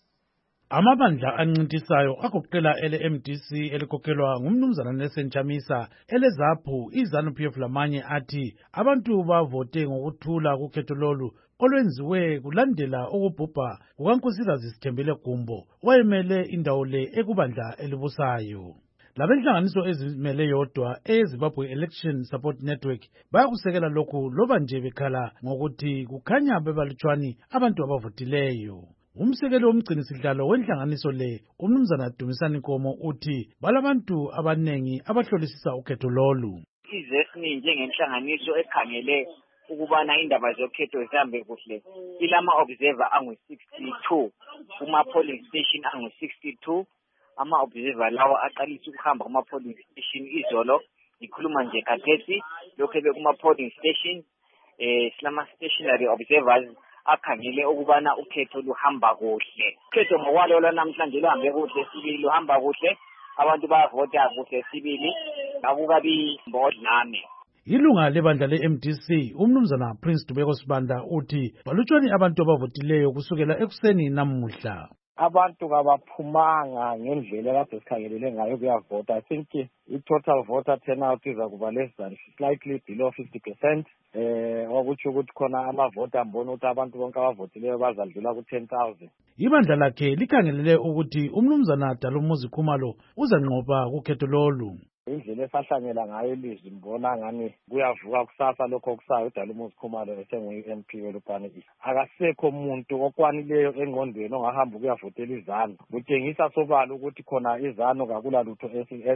Amabandla ancintisayo agoqela ele-MDC elikhokhelwa ngumnumzana Nelson Chamisa, eleZAPU, iZANU-PF lamanye athi abantu bavote ngokuthula kukhetho lolu olwenziwe kulandela ukubhubha kukaNkosikazi Sithembile Gumbo owayemele indawo le ekubandla elibusayo. Labenhlanganiso ezimele yodwa eZimbabwe Election Support Network bayakusekela lokhu loba nje bekhala ngokuthi kukhanya bebalutshwane abantu abavotileyo. Umsekeli womgcinisihlalo wenhlanganiso le umnumzana Dumisani Nkomo uthi balabantu abanengi abahlolisisa ukhetho lolu. Izesini njengenhlanganiso ekhangele ukubana indaba zokhetho zihambe kuhle ilama observer angu-62 kuma polling station angu-62. Ama observer lawa aqalisa ukuhamba kuma polling station izolo, ikhuluma nje khathesi lokho bekuma polling station silama stationary observers akhangele ukubana ukhetho luhamba kuhle. Ukhetho ngokwalo namhlanje luhambe kuhle sibili luhamba kuhle, abantu bayavota kuhle sibili, akukabi mbodlame. Ilunga lebandla le-MDC umnumzana Prince Dubeko Sibanda uthi balutshwane abantu abavotileyo kusukela ekuseni namuhla. Abantu kabaphumanga ngendlela kade sikhangelele ngayo kuyavota. I think i-total voter turnout iza kuba less than slightly below 50%. Okutsho ukuthi khona amavota ambona ukuthi abantu bonke abavotileyo bazadlula ku-10,000. Ibandla lakhe likhangelele ukuthi umnumzana Dalumuzi Khumalo uzanqoba kukhetho lolu. Indlela esahlangela ngayo ilizwi mbona ngani kuyavuka kusasa lokho kusayo uDalumuzi Khumalo esengu-MP weLupane. Akasekho umuntu okwanileyo engqondweni ongahamba ukuyavotela iZANU. Kutshengisa sobala ukuthi khona iZANU kakula lutho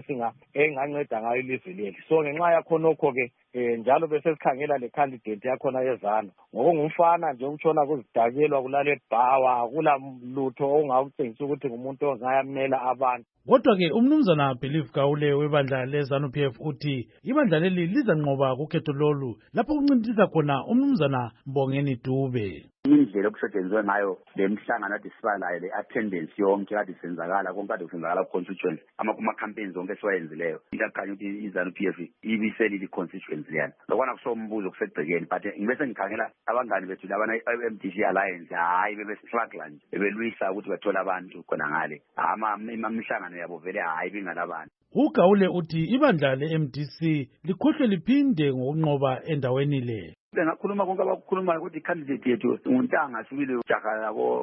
enganceda ngayo ilizwi leli. So ngenxa yakhonokho ke njalo bese sikhangela le candidate yakhona yeZANU. Ngokungumfana nje ukutshona kuzidakelwa kulale bhawa akula lutho ongawutshengisa ukuthi ngumuntu ongayamela abantu. Kodwa ke umnumzana Believe Gawule webandla leZANU-PF uthi ibandla leli lizanqoba kukhetho lolu lapho kuncintisa khona umnumzana Mbongeni Dube. indlela okusetshenzwe ngayo le mhlangano ade siba layo le attendance yonke kade senzakala konke kade kusenzakala constituency ama campaigns onke esiwayenzileyo into akhanya ukuthi iZANU-PF ibiselile constituency yana lokwana kusombuzo kusekugcekeni but ngibese ngikhangela abangani bethu labana MDC Alliance hayi bebestruggle nje bebelwisa ukuthi bathola abantu khona ngale imihlangano yabo vele hayi bingalabantu. Ugawule uthi ibandla le-MDC likhohlwe liphinde ngokunqoba endaweni le. Bengakhuluma konke abakukhulumayo ukuthi i-candidate yethu uNtanga sibili ujaha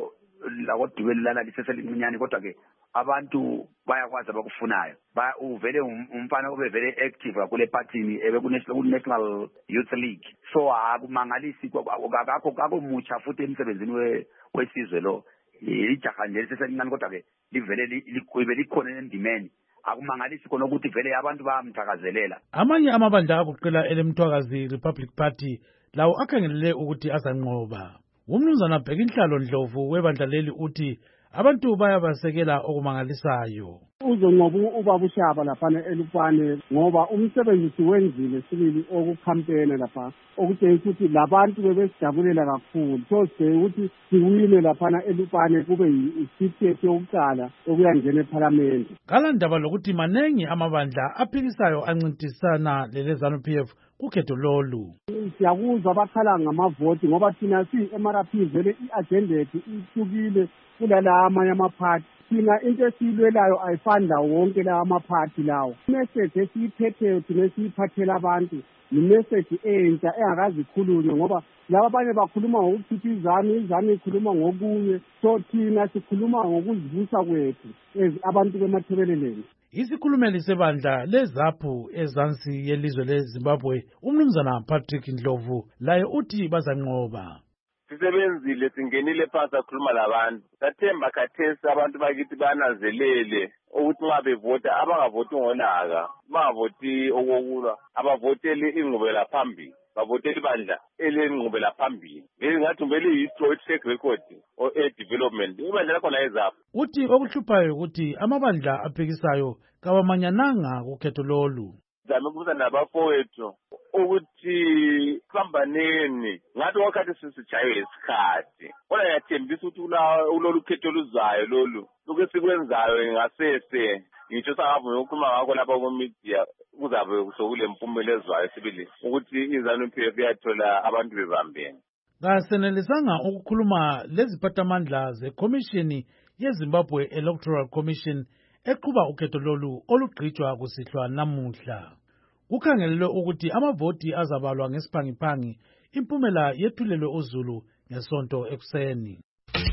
lako Dubeli lala liseselincinyane kodwa ke abantu bayakwazi abakufunayo uvele umfana obevele active kule party National Youth League so akumangalisi akakho mucha futhi emsebenzini wesizwe lo ijaha nje liseselincane kodwa ke livele likhona endimeni akumangalisi khona ukuthi vele abantu bayamthakazelela. Amanye amabandla akuqela elemthwakazi Republic Party lawo akhangelele ukuthi azanqoba. Umnumzana Bhekinhlalo Ndlovu webandla leli uthi abantu bayabasekela okumangalisayo. Uzonqoba ubaba uShaba lapha eLupane ngoba umsebenzi wenzile sibili okukhampena lapha okutshengisa ukuthi labantu bebesijabulela kakhulu so ukuthi siwine lapha eLupane kube isithethe yokuqala okuyangena eParliament. Kalandaba lokuthi manengi amabandla aphikisayo ancintisana leZANU-PF kukhetho lolu. Siyakuzwa bakhala ngamavoti ngoba thina si-MRP vele i-agenda yethu ihlukile kulala amanye amaphathi. Thina into esiyilwelayo ayifani lawo wonke lawo amaphathi lawo. Imessage esiyiphetheyo thina esiyiphathela abantu imessage entsha engakazi ikhulunywe ngoba laba abanye bakhuluma ngokukhipha izanu ikhuluma ngokunye so thina sikhuluma ngokuzivusa kwethu abantu bemathebeleleni. Isikhulumeli sebandla leZAPHU ezansi yelizwe leZimbabwe umnumzana Patrick Ndlovu laye uthi bazanqoba. Sisebenzile singenile phansi akhuluma labantu sathemba khathesi abantu bakithi bananzelele ukuthi nxa bevota abangavoti ngonaka bangavoti okokulwa abavoteli ingqubela phambili bavoteli ibandla elengqubela phambili ngathi ngibele history track record or development ibandla lakho la eZAPHU. Uthi okuhluphayo ukuthi amabandla aphikisayo kawamanyananga kukhetho lolu. Zame ukubuza nabafowethu ukuthi phambaneni ngathi wakhathi sisijayo isikhathi ona yathembisa ukuthi ulolu khetho luzayo lolu luke sikwenzayo ngasese ngitsho sangavume ukukhuluma ngakho lapha ku-media kuzabe kusokule mpumela ezwayo sibili ukuthi iZANU-PF yathola abantu bebambene. Kasenelisanga ukukhuluma leziphathamandla zeCommission yeZimbabwe Electoral Commission eqhuba ukhetho lolu olugqitshwa kusihlwa namuhla. Kukhangelelwe ukuthi amavoti azabalwa ngesiphangiphangi impumela yethulelwe uZulu ngesonto ekuseni.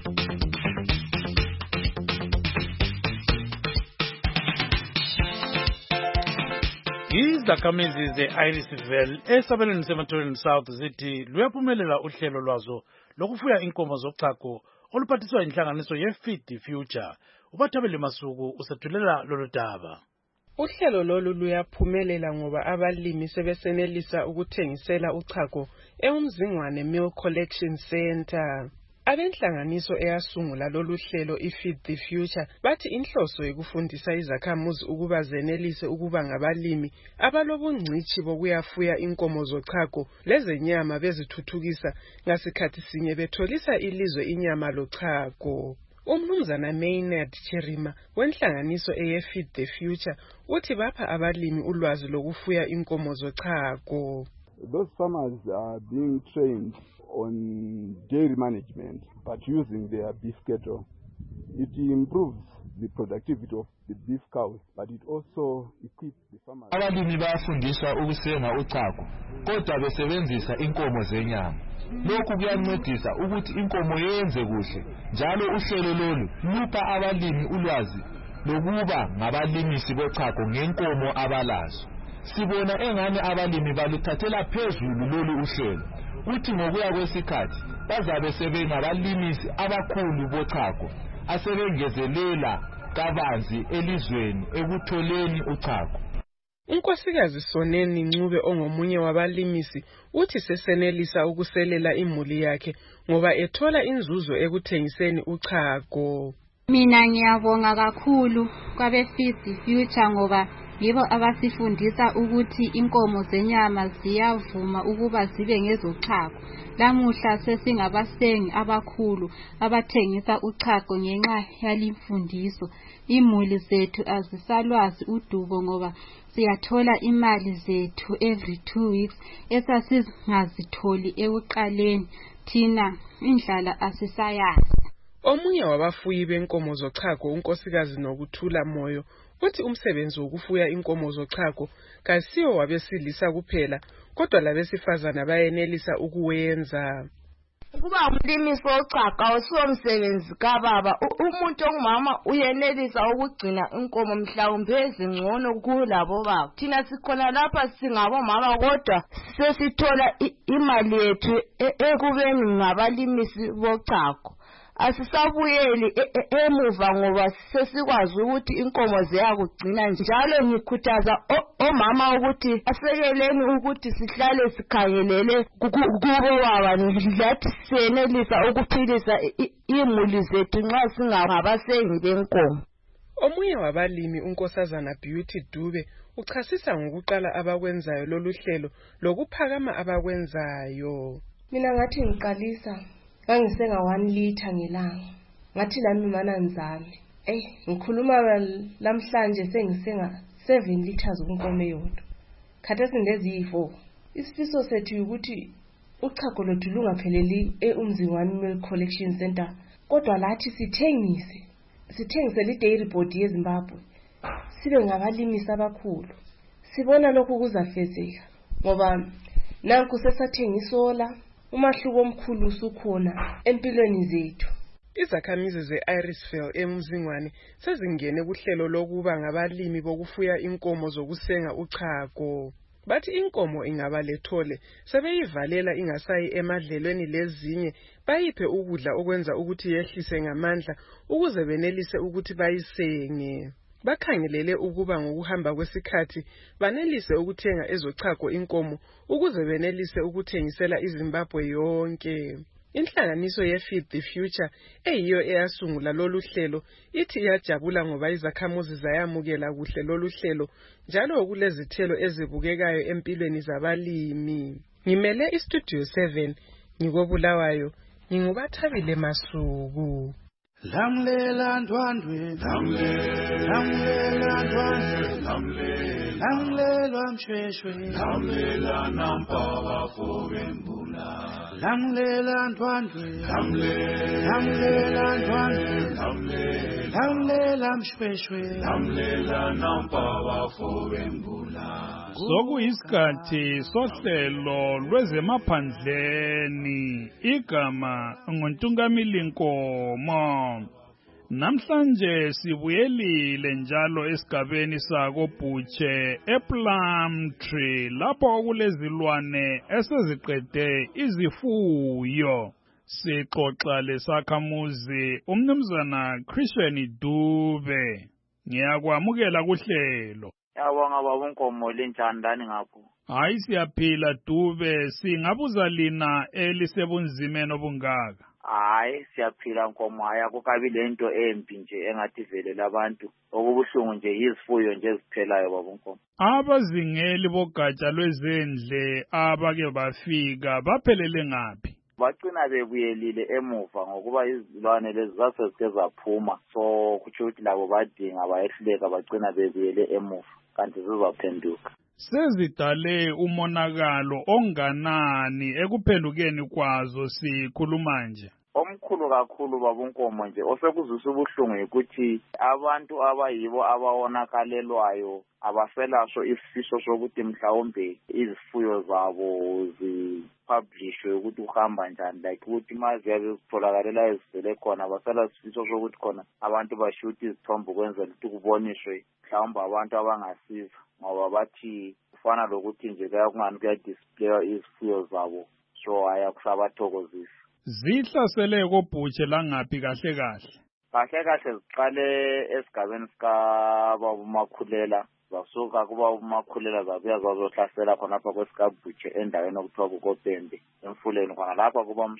Izakhamizi ze-Irisville esabelweni seMathoreni South zithi luyaphumelela uhlelo lwazo lokufuya inkomo zochago oluphathiswa inhlanganiso ye-Feed the Future. Ubathabele Masuku usethulela lolu daba. Uhlelo lolu luyaphumelela ngoba abalimi sebesenelisa ukuthengisela uchago eUmzingwane Milk Collection Center. Abenhlanganiso eyasungula lolu hlelo iFeed the Future bathi inhloso yokufundisa izakhamuzi ukuba zenelise ukuba ngabalimi abalobungcithi bokuyafuya inkomo zochago lezenyama bezithuthukisa ngasikhathi sinye betholisa ilizwe inyama lochago. Umnumzana Maynard Cherima wenhlanganiso eyeFeed the Future uthi bapha abalimi ulwazi lokufuya inkomo zochago. Those farmers are being trained on dairy management, but using their beef cattle. It improves the productivity of the beef cows, but it also equips the farmers. Abalimi bayafundiswa ukusenga uchago, kodwa besebenzisa inkomo zenyama. Lokhu kuyancedisa ukuthi inkomo yenze kuhle. Njalo uhlelo lolu lupha abalimi ulwazi lokuba ngabalimisi bochago ngenkomo abalazo. Sibona engane abalimi baluthathela phezulu lolu uhlelo. Uthi ngokuya kwesikhathi bazabe sebengabalimisi abakhulu bochago asebengezelela kabanzi elizweni ekutholeni uchago. Unkosikazi Soneni Ncube ongomunye wabalimisi uthi sesenelisa ukuselela imuli yakhe ngoba ethola inzuzo ekuthengiseni uchago. Mina ngiyabonga kakhulu kwabe Feed the Future ngoba yibo abasifundisa ukuthi inkomo zenyama ziyavuma ukuba zibe ngezochago. Lamuhla sesingabasengi abakhulu abathengisa uchago ngenxa yalimfundiso. Imuli zethu azisalwazi udubo ngoba siyathola imali zethu every 2 weeks esasingazitholi ekuqaleni. Thina indlala asisayazi. Omunye wabafuyi benkomo zochago unkosikazi Nokuthula Moyo uthi umsebenzi wokufuya inkomo zochago kasiyo wabesilisa kuphela kodwa labesifazana bayenelisa ukuwenza. Ukuba umlimisi wochago awusiwo msebenzi kababa. Umuntu ongumama uyenelisa ukugcina inkomo mhlawumbe ezingcono kulabo baba. Thina sikhona lapha singabomama kodwa sesithola imali yethu ekubeni ngabalimisi bochago. Asisabuyeli emuva ngoba sesikwazi ukuthi inkomo ziyakugcina. Njalo ngikhuthaza omama ukuthi asekeleni ukuthi sihlale sikhangelele kubo baba lathi siyenelisa ukuphilisa imuli zethu nxa singabasengi benkomo. Omunye wabalimi unkosazana Beauty Dube uchasisa ngokuqala abakwenzayo lolu hlelo lokuphakama abakwenzayo. Mina ngathi ngiqalisa ngangisenga 1 liter ngelanga. Ngathi lami mana nzami. Ngikhuluma lamhlanje sengisenga 7 liters unkomo yodwa. Khathesi ndezi4. Isifiso sethu ukuthi uchago lwethu lungapheleli eUmzingwane Milk Collection Center kodwa lathi sithengise le dairy board yeZimbabwe. Sibe ngabalimisi abakhulu. Sibona lokhu kuzafezeka ngoba nanku sesathengisola. Umahluko omkhulu usukhona empilweni zethu. Izakhamizi ze-Irisville eMzingwane sezingene kuhlelo lokuba ngabalimi bokufuya inkomo zokusenga uchago. Bathi inkomo ingaba lethole sebeyivalela ingasayi emadlelweni lezinye bayiphe ukudla okwenza ukuthi yehlise ngamandla ukuze benelise ukuthi bayisenge. Bakhangelele ukuba ngokuhamba kwesikhathi banelise ukuthenga ezochago inkomo ukuze benelise ukuthengisela iZimbabwe yonke. Inhlanganiso ye-Feed the Future eyiyo eyasungula lolu hlelo ithi iyajabula ngoba izakhamuzi zayamukela kuhle lolu hlelo njalo kulezithelo ezibukekayo empilweni zabalimi. Ngimele iStudio 7 ngikobulawayo ngingubathabile Masuku. Lamlela ndwandwe lamlela ndwandwe lamlela mshweshwe lamlela nampaba fobembula lamlela ndwandwe lamlela ndwandwe lamlela mshweshwe lamlela nampaba fobembula. Sokuyisikhathi sohlelo lwezemaphandleni igama nguNtungamili Nkomo. Namhlanje sibuyelile njalo esigabeni sakoBhutshe ePlumtree lapho kulezilwane eseziqede izifuyo. Sixoxa lesakhamuzi umnumzana Christian Dube. Ngiyakwamukela kuhlelo. Yabonga baba Nkomo linjani ndani ngapho? Hayi siyaphila Dube, singabuza lina elisebunzimeni obungaka. Hayi siyaphila Nkomo, hayi akukabile into embi nje engathi vele labantu okubuhlungu nje izifuyo nje eziphelayo baba Nkomo. Abazingeli bogatsha lwezendle abake bafika baphelele ngaphi? Bagcina bebuyelile emuva ngokuba izilwane lezi zasezike zaphuma, so kutsho ukuthi labo badinga bayehluleka bagcina bebuyele emuva kanti zizaphenduka. Sezidale umonakalo onganani ekuphendukeni kwazo sikhuluma nje? Omkhulu kakhulu baba Nkomo nje osekuzwisa ubuhlungu ukuthi abantu abayibo abawonakalelwayo abaselasho isifiso sokuthi mhlawumbe izifuyo zabo zipublishwe ukuthi uhamba njani, like ukuthi maziyabe zitholakalela ezivele khona abasela isifiso sokuthi khona abantu bashuta izithombe ukwenzela ukuthi kubonishwe mhlawumbe abantu abangasiza ngoba bathi kufana lokuthi nje kuyakungani kuyadisplaya izifuyo zabo, so ayakusabathokozisa. Zihlasele koBhutshe langaphi kahle kahle? Kahle kahle ziqale esigabeni sikababa uMakhulela, zasuka kuba uMakhulela zabuya zazohlasela khonapha kweSikaBhutshe endaweni okuthiwa kukoPembe emfuleni khona lapha kuba Msholo.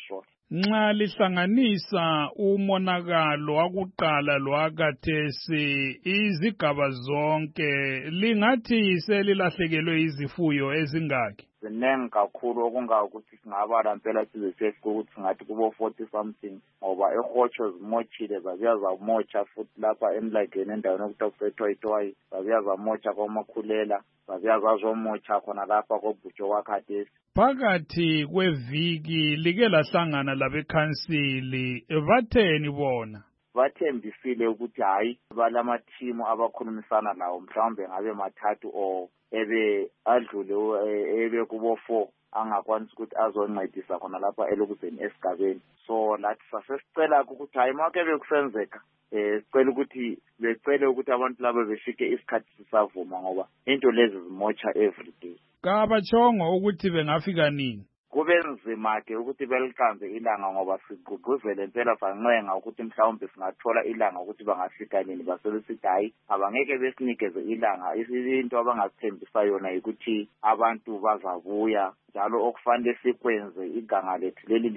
nxa lihlanganisa umonakalo wakuqala lwakathesi izigaba zonke lingathi selilahlekelwe izifuyo ezingaki? Zinengi kakhulu okungakuthi singabala mpela size sefike ukuthi singathi kubo 40 something ngoba ehotsho zimochile zabuya zamotsha futhi lapha emlageni endaweni okuthiwa kusethwayitwayi zabuya zamotsha kwamakhulela zabuya zazomotsha khona lapha kobhutsho wakhathesi. Phakathi kweviki like lahlangana labekhansili batheni bona? Bathembisile ukuthi hayi balamathimu abakhulumisana lawo mhlawumbe ngabe mathathu o ebe adlule ebe kubo 4 angakwanisa ukuthi azoncedisa khona lapha elokuzeni esigabeni. So lathi sasesicela ukuthi hayi make bekusenzeka sicela ukuthi becele ukuthi abantu laba befike isikhathi sisavuma ngoba into lezi zimotsha every day. Kabachongo ukuthi bengafika nini? Kube nzima ke ukuthi beliqambe ilanga ngoba sigqugquzele impela sancenga ukuthi mhlawumbe singathola ilanga ukuthi bangafika nini basebesithi hayi abangeke besinikeze ilanga into abangasithembisa yona ukuthi abantu bazabuya njalo okufanele sikwenze iganga lethu leli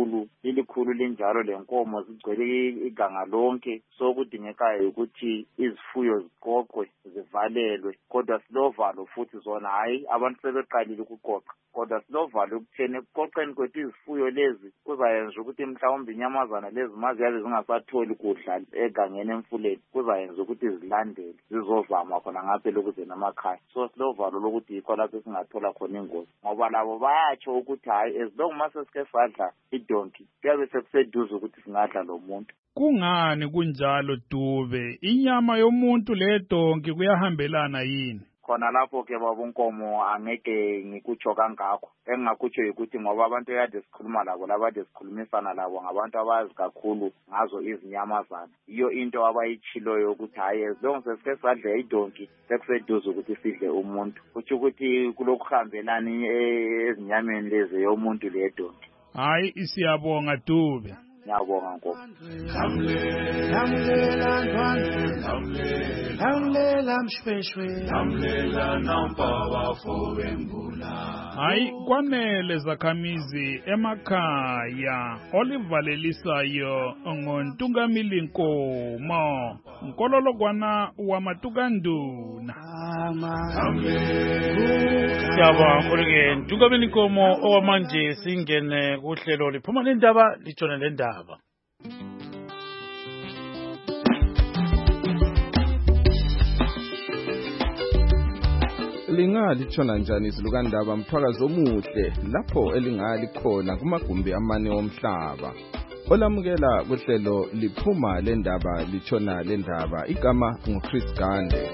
likhulu linjalo lenkomo zigcwele iganga lonke so kudingekayo ukuthi izifuyo ziqoqwe zivalelwe kodwa silovalo futhi zona hayi abantu sebeqalile ukuqoqa kodwa silovalo ukuthene ekuqoqeni kwethu izifuyo lezi kuzayenza ukuthi mhlawumbe inyamazana lezi maziyabe zingasatholi kudla egangeni emfuleni kuzayenza ukuthi zilandele zizozama khona ngapha lokuzena emakhaya so silovalo lokuthi yikho lapho singathola khona ingozi ngoba labo bayatsho ukuthi hayi as long masesike sadla idonki kuyabe sekuseduze ukuthi singadla lo muntu. Kungani kunjalo Dube? Inyama yomuntu ledonki kuyahambelana yini? Khona lapho ke babunkomo angeke ngikutsho kangakho engakutsho ukuthi ngoba abantu ekade sikhuluma labo labade sikhulumisana labo ngabantu abazi kakhulu ngazo izinyamazana iyo into abayichiloyo ukuthi hayi as long sesike sadle idonki sekuseduze ukuthi sidle umuntu kuthi ukuthi kulokuhambelana ezinyameni lezi yomuntu ledonki. Hayi siyabonga Dube. Ngiyabonga Nkosi. Hayi kwanele zakhamizi emakhaya olivalelisayo ngontungamili Nkomo nkololokwana wamatukanduna. Siyabonga ulike ntungamili Nkomo owamanje singene kuhlelo liphuma lendaba litshona lendaba. Lingalitshona njani izilukandaba mthwakazi omuhle lapho elingali khona kumagumbi amane omhlaba olamukela kuhlelo liphuma lendaba litshona lendaba igama nguChris Gande.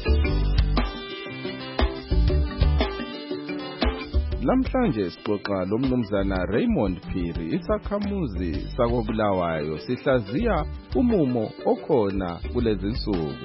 Lamhlanje sixoxa lomnumzana Raymond Phiri isakhamuzi sakobulawayo sihlaziya umumo okhona kulezi nsuku.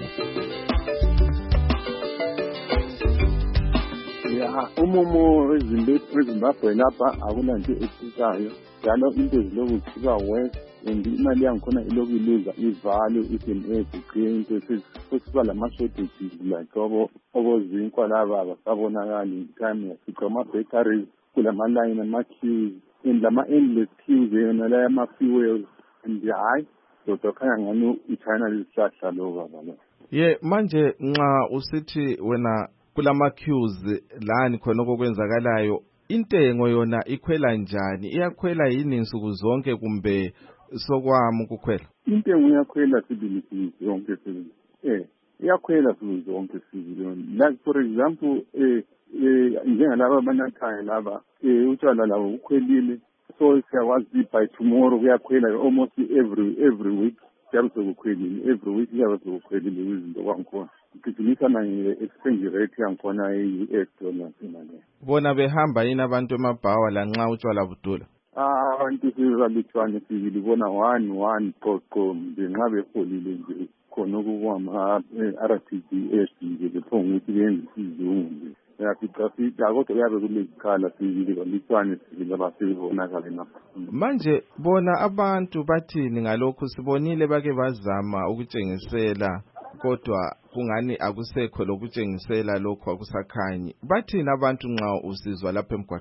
Umumo eZimbabwe lapha akunanto esisayo njalo into ziloku ziba worse and imali yangikhona iloku iluza ivalo even into sesiba lama-shortages like obozinkwa laba abasabonakali time yafica ama-bakeries kulama-line ama-queues and lama-endless queues yona la yama-fuels and hayi kodwa khanya ngani ichina lesihlahla lo baba lo. Manje nxa usithi wena kulama queues lani khona okwenzakalayo intengo yona ikhwela njani? Iyakhwela yini insuku zonke kumbe sokwami ukukhwela? Intengo iyakhwela sibili zonke sibili. Iyakhwela sibili zonke sibili. Like for example njengalaba abanakhaya laba utshwala labo ukhwelile so siyakwazi by tomorrow kuyakhwela almost every week siyabe sekukhwelile every week siyabe sekukhwelile izinto kwangikhona. Kugijimisana nge-exchange rate yangikhona e-US dollar imali. Bona behamba yini abantu emabhawa la nxa utshwala budula? Abantu sibalutshwane sibili bona one qoqo ngenxa befolile nje khona okukwama RTGS nje bephonga ukuthi benze isizungu nje. Yafica kodwa kuyabe kulezikhala sibili balutshwane sibili abasebonakala lapha. Manje bona abantu bathini ngalokhu? Sibonile bake bazama ukutshengisela kodwa kungani akusekho lokutshengisela lokho akusakhanyi. Bathini abantu nxa usizwa lapha emgwaqweni?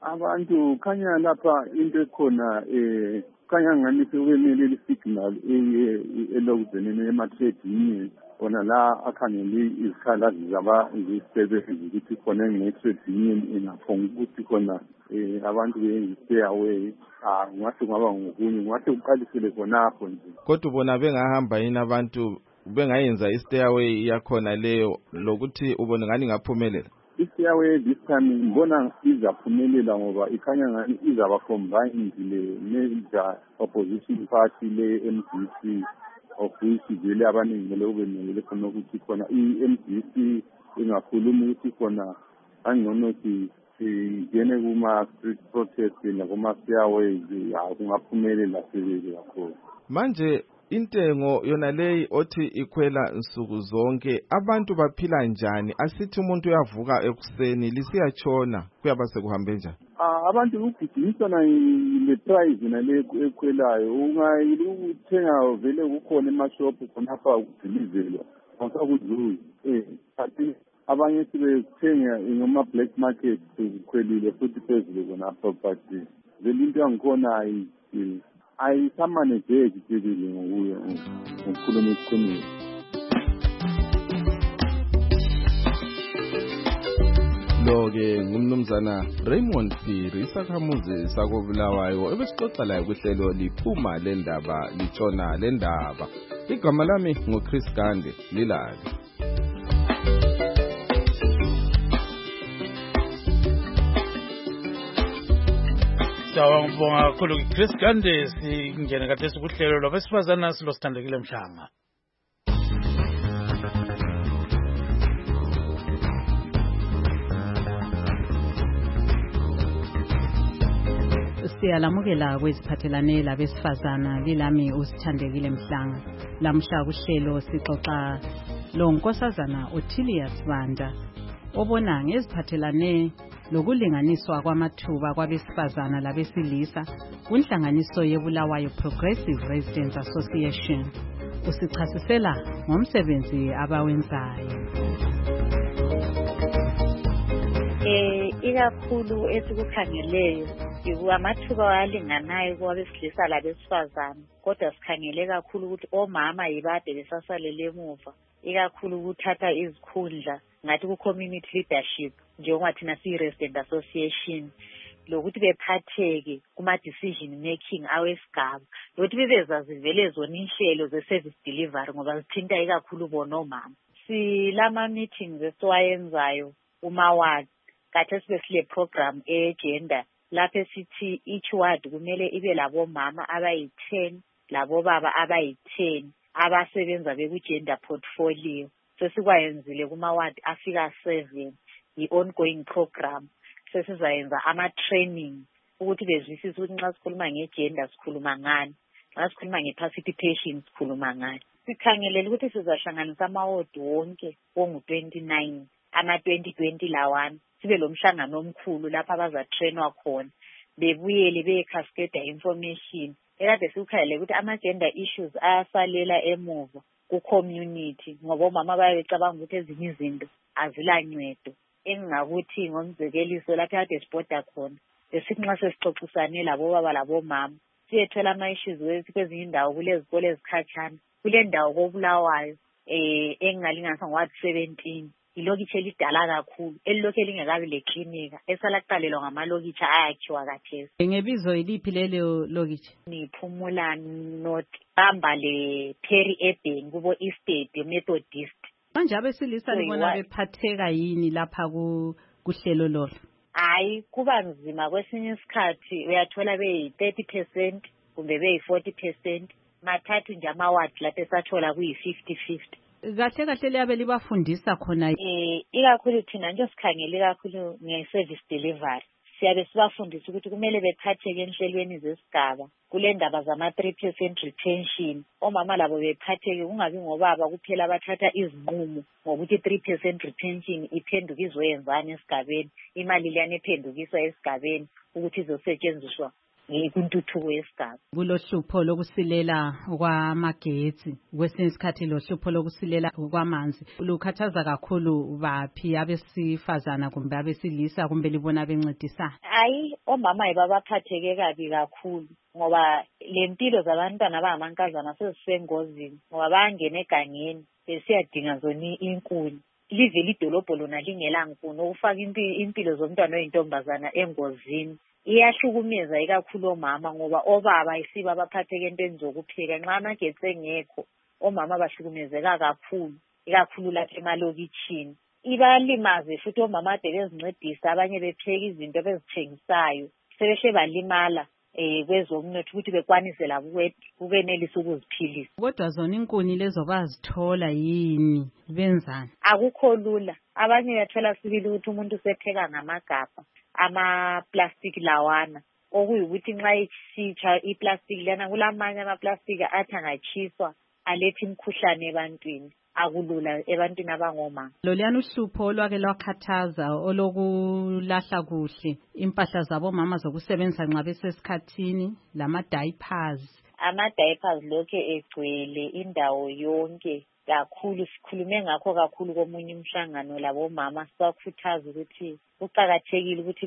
abantu khanya lapha into ekhona khanya ngani sekumele isignal elokuzeni ema-trade union ona la akhangele izikhalazi zabazisebenzi ukuthi khona nge-trade union ingafonga ukuthi khona abantu be-stay away ngathi kungaba ngokunye ngathi kuqalisele khonapho nje. Kodwa ubona bengahamba yini abantu bengayenza i-stay away yakhona leyo lokuthi ubona ngani ngaphumelela? I-stay away this time ngibona izaphumelela ngoba ikhanya ngani izaba combined le major opposition party le-MDC of which vele abaningi lokubemele khona ukuthi khona i-MDC ingakhuluma ukuthi khona angcono singene kuma-street protest nakuma-stairways kungaphumelela sebele kakhulu. Manje intengo yona leyi othi ikhwela nsuku zonke abantu baphila njani? Asithi umuntu uyavuka ekuseni lisiyatshona kuyaba sekuhambe njani? Abantu ukugijimisana le-price nale ekhwelayo ungayili ukuthenga vele kukhona emashophu khonapha ukudilizelwa awusakudluli kanti abanye sebethenga ngoma-black market sekukhwelile futhi phezulu khonapha but vele into yangikhona ayisamanejeki phezulu ngokukhuluma isiqiniso. Lo-ke ngumnumzana Raymond Phiri, isakhamuzi sakobulawayo ebesixoxa layo kuhlelo liphuma lendaba litshona lendaba. Igama lami nguChris Gande, lilale. Sawubonga kakhulu Chris Gande. Singene kathesi kuhlelo lwabesifazana silosithandekile Mshanga. Siyalamukela kweziphathelane labesifazana lilami usithandekile Mhlanga. Lamhla kuhlelo sixoxa lo nkosazana Othilius Banda obona ngeziphathelane lokulinganiswa kwamathuba kwabesifazana labesilisa kunhlanganiso yeBulawayo Progressive Residents Association. Usichasisela ngomsebenzi abawenzayo. Ikakhulu esikukhangeleyo amathuba alinganayo kwabesilisa labesifazana, kodwa sikhangele kakhulu ukuthi omama yibade besasalele emuva, ikakhulu ukuthatha izikhundla ngathi ku-community leadership njengoba thina siyi-resident association, lokuthi bephatheke kuma-decision making awesigaba, lokuthi bebezazi vele zona inhlelo ze-service delivery ngoba zithinta ikakhulu bona omama. Silama-meetings esiwayenzayo kuma-ward, kathesi besile program e-gender lapho esithi each ward kumele ibe labomama abayi-10 labobaba abayi-10 abasebenza beku-gender portfolio. Sesikwayenzile kuma-ward afika 7 i-ongoing program. Sesizayenza ama-training ukuthi bezwisise ukuthi nxa sikhuluma nge-gender sikhuluma ngani, nxa sikhuluma nge-participation sikhuluma ngani. Sikhangelele ukuthi sizahlanganisa ama-ward wonke ongu-29 ama-2020 lawana, sibe lo mhlangano omkhulu lapha abazatrainwa khona bebuyele beyecascade information ekade sikukhalele ukuthi ama-gender issues ayasalela emuva ku-community ngoba omama bayabecabanga ukuthi ezinye izinto azilancedo. Engingakuthi ngomzekeliso lapho kade sibhoda khona besithi nxa sesixoxisane labobaba labomama siyethola ama-issues wethu kwezinye indawo kulezikole ezikhatshana, kule ndawo koBulawayo engingalinganisa ngo-ward 17 ilokitshi elidala kakhulu elilokhu lingekabi leklinika esalaqalelwa ngamalokitshi ayakhiwa kathesi. Ngebizo iliphi lelo lokitshi? Niphumula North, bamba le Perry Eben kubo Estate Methodist. Manje abesilisa libona bephatheka yini lapha kuhlelo lolo? Hayi, kuba nzima kwesinye isikhathi uyathola beyi-30% kumbe beyi-40%, mathathu nje ama-ward lapho esathola kuyi-50-50. Kahle kahle liyabe libafundisa khona ikakhulu thina nje sikhangele kakhulu nge-service delivery. Siyabe sibafundisa ukuthi kumele bephatheke enhlelweni zesigaba kule ndaba zama-3% retention. Omama labo bephatheke kungabi ngobaba kuphela bathatha izinqumo ngokuthi 3% retention iphenduka izoyenzani esigabeni, imali liyana ephendukiswa esigabeni ukuthi izosetshenziswa kuntuthuko yesigaba. Kulohlupho lokusilela kwamagetsi, kwesinye isikhathi lohlupho lokusilela kwamanzi lukhathaza kakhulu baphi, abesifazana kumbe abesilisa kumbe libona bencedisana? Hayi, omama babaphatheke kabi kakhulu ngoba lempilo zabantwana abangamankazana sezisengozini ngoba bayangena egangeni besiyadinga zona inkuni. Livele idolobho lona lingela nkuni, ukufaka impilo zomntwana oyintombazana engozini iyahlukumeza ikakhulu omama ngoba obaba isiba baphatheke entweni zokupheka. Nxa amagetsi engekho omama bahlukumezeka kakhulu, ikakhulu lapha emalokitshini. Ibalimaze futhi omama ade bezincedisa, abanye bepheka izinto bezithengisayo sebehle balimala kwezomnotho ukuthi bekwanise labo ukwenelisa ukuziphilisa. Kodwa zona inkuni lezo bazithola yini, benzani? Akukho lula. Abanye uyathola sibili ukuthi umuntu usepheka ngamagabha ama-plastic lawana, okuyukuthi nxa isitsha i-plastic lana kulamanye ama-plastic athi angatshiswa alethe imikhuhlane ebantwini. Akulula ebantwini abangomama. Loluyana uhlupho olwake lwakhathaza olokulahla kuhle impahla zabomama zokusebenza nxa besesikhathini, lama-diapers. Ama-diapers lokhe egcwele indawo yonke kakhulu. Sikhulume ngakho kakhulu komunye umhlangano labomama, sibakhuthaza ukuthi kuqakathekile ukuthi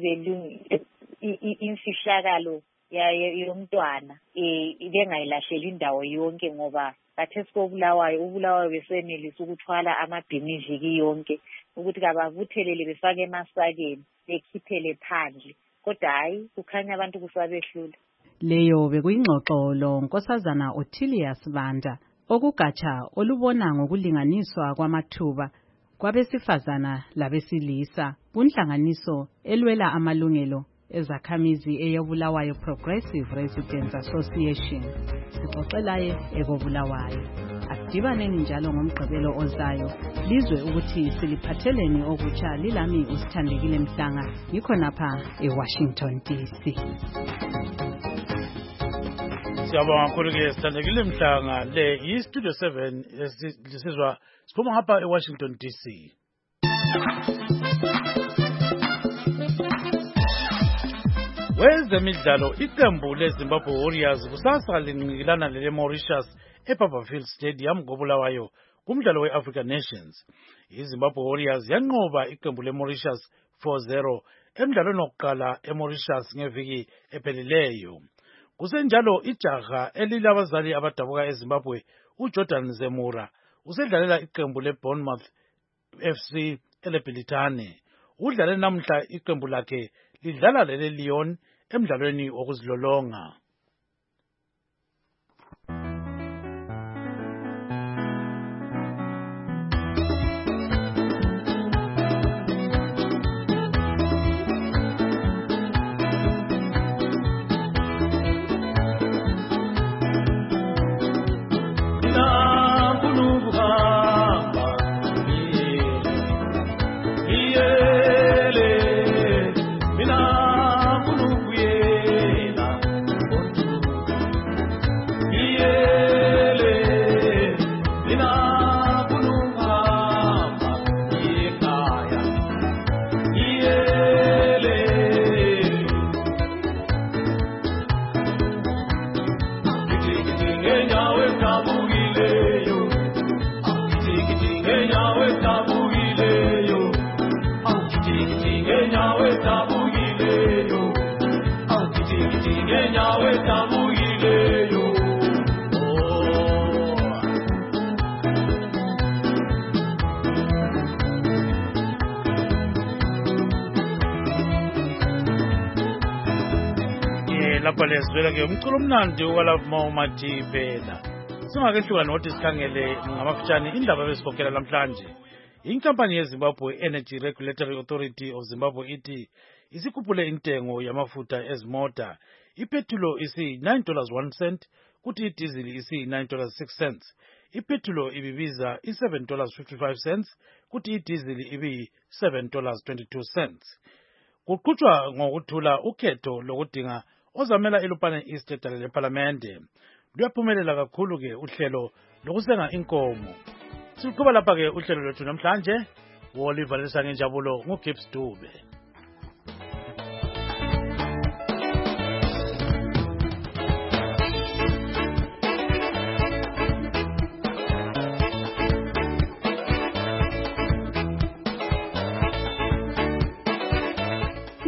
imfihlakalo yomntwana bengayilahleli indawo yonke ngoba kathesi ubulawayo besenelisa ukuthwala amabhini iviki yonke ukuthi kababuthelele befake emasakeni bekhiphele phandle, kodwa hayi kukhanya abantu kusabehlula. Leyo bekuyingxoxo lo Nkosazana Ottilius Banda okugatsha olubona ngokulinganiswa kwamathuba kwabesifazana labesilisa kunhlanganiso elwela amalungelo ezakhamizi eyobulawayo Progressive Residents Association. Sixoxelaye ekobulawayo. Asidibaneni njalo ngomgqibelo ozayo lizwe ukuthi siliphatheleni okutsha. Lilami uSithandekile Mhlanga, ngikhonapha eWashington DC. Siyabonga kakhulu ke Sithandekile Mhlanga. Le yi-Studio 7 lisizwa siphuma ngapha eWashington DC. Wezemidlalo, iqembu leZimbabwe Warriors kusasa lincikilana lele-Mauritius eBarberville Stadium ngobulawayo kumdlalo we-African Nations. IZimbabwe Warriors yanqoba iqembu le-Mauritius 4-0 emdlalweni wokuqala eMauritius ngeviki ephelileyo. Kusenjalo ijaha elilabazali abadabuka eZimbabwe uJordan Zemura usedlalela iqembu leBournemouth FC eleBhilitane. Udlale namhla iqembu lakhe lidlala lele-Lyon emdlalweni wokuzilolonga. Lapha lesivela ke umculo omnandi ukwalapha uMatibela. Singakehluka nokuthi sikhangele ngamafutshane indaba besikhokhela namhlanje. Inkampani yeZimbabwe Energy Regulatory Authority of Zimbabwe ithi isikhuphule intengo yamafutha ezimota. Ipetrol isi $9.01 kuthi idizili isi $9.06. Ipetrol ibibiza $7.55 kuthi idizili ibi $7.22. Kuqhutshwa ngokuthula ukhetho lokudinga ozamela iLupane East edale leParlamente. Luyaphumelela kakhulu ke uhlelo lokusenga inkomo. Siqhuba lapha ke uhlelo lwethu namhlanje wolivalisa ngenjabulo nguGibbs Dube.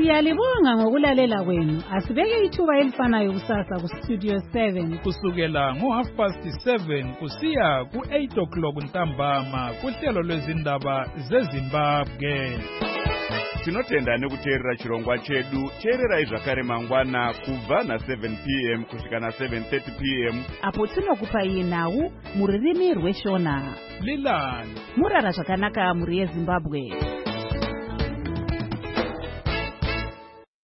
Siyalibonga ngokulalela kwenu. Asibeke ithuba elifanayo kusasa kuStudio 7 kusukela ngo7:30 kusiya ku8 ntambama kuhlelo lwezindaba zeZimbabwe. Tinotenda nekuteerera chirongwa chedu. Teererai zvakare mangwana kubva na7 p.m. kusvika na7:30 p.m. apo tinokupai nhau muririmi rweshona. Lilani murara zvakanaka muri yeZimbabwe.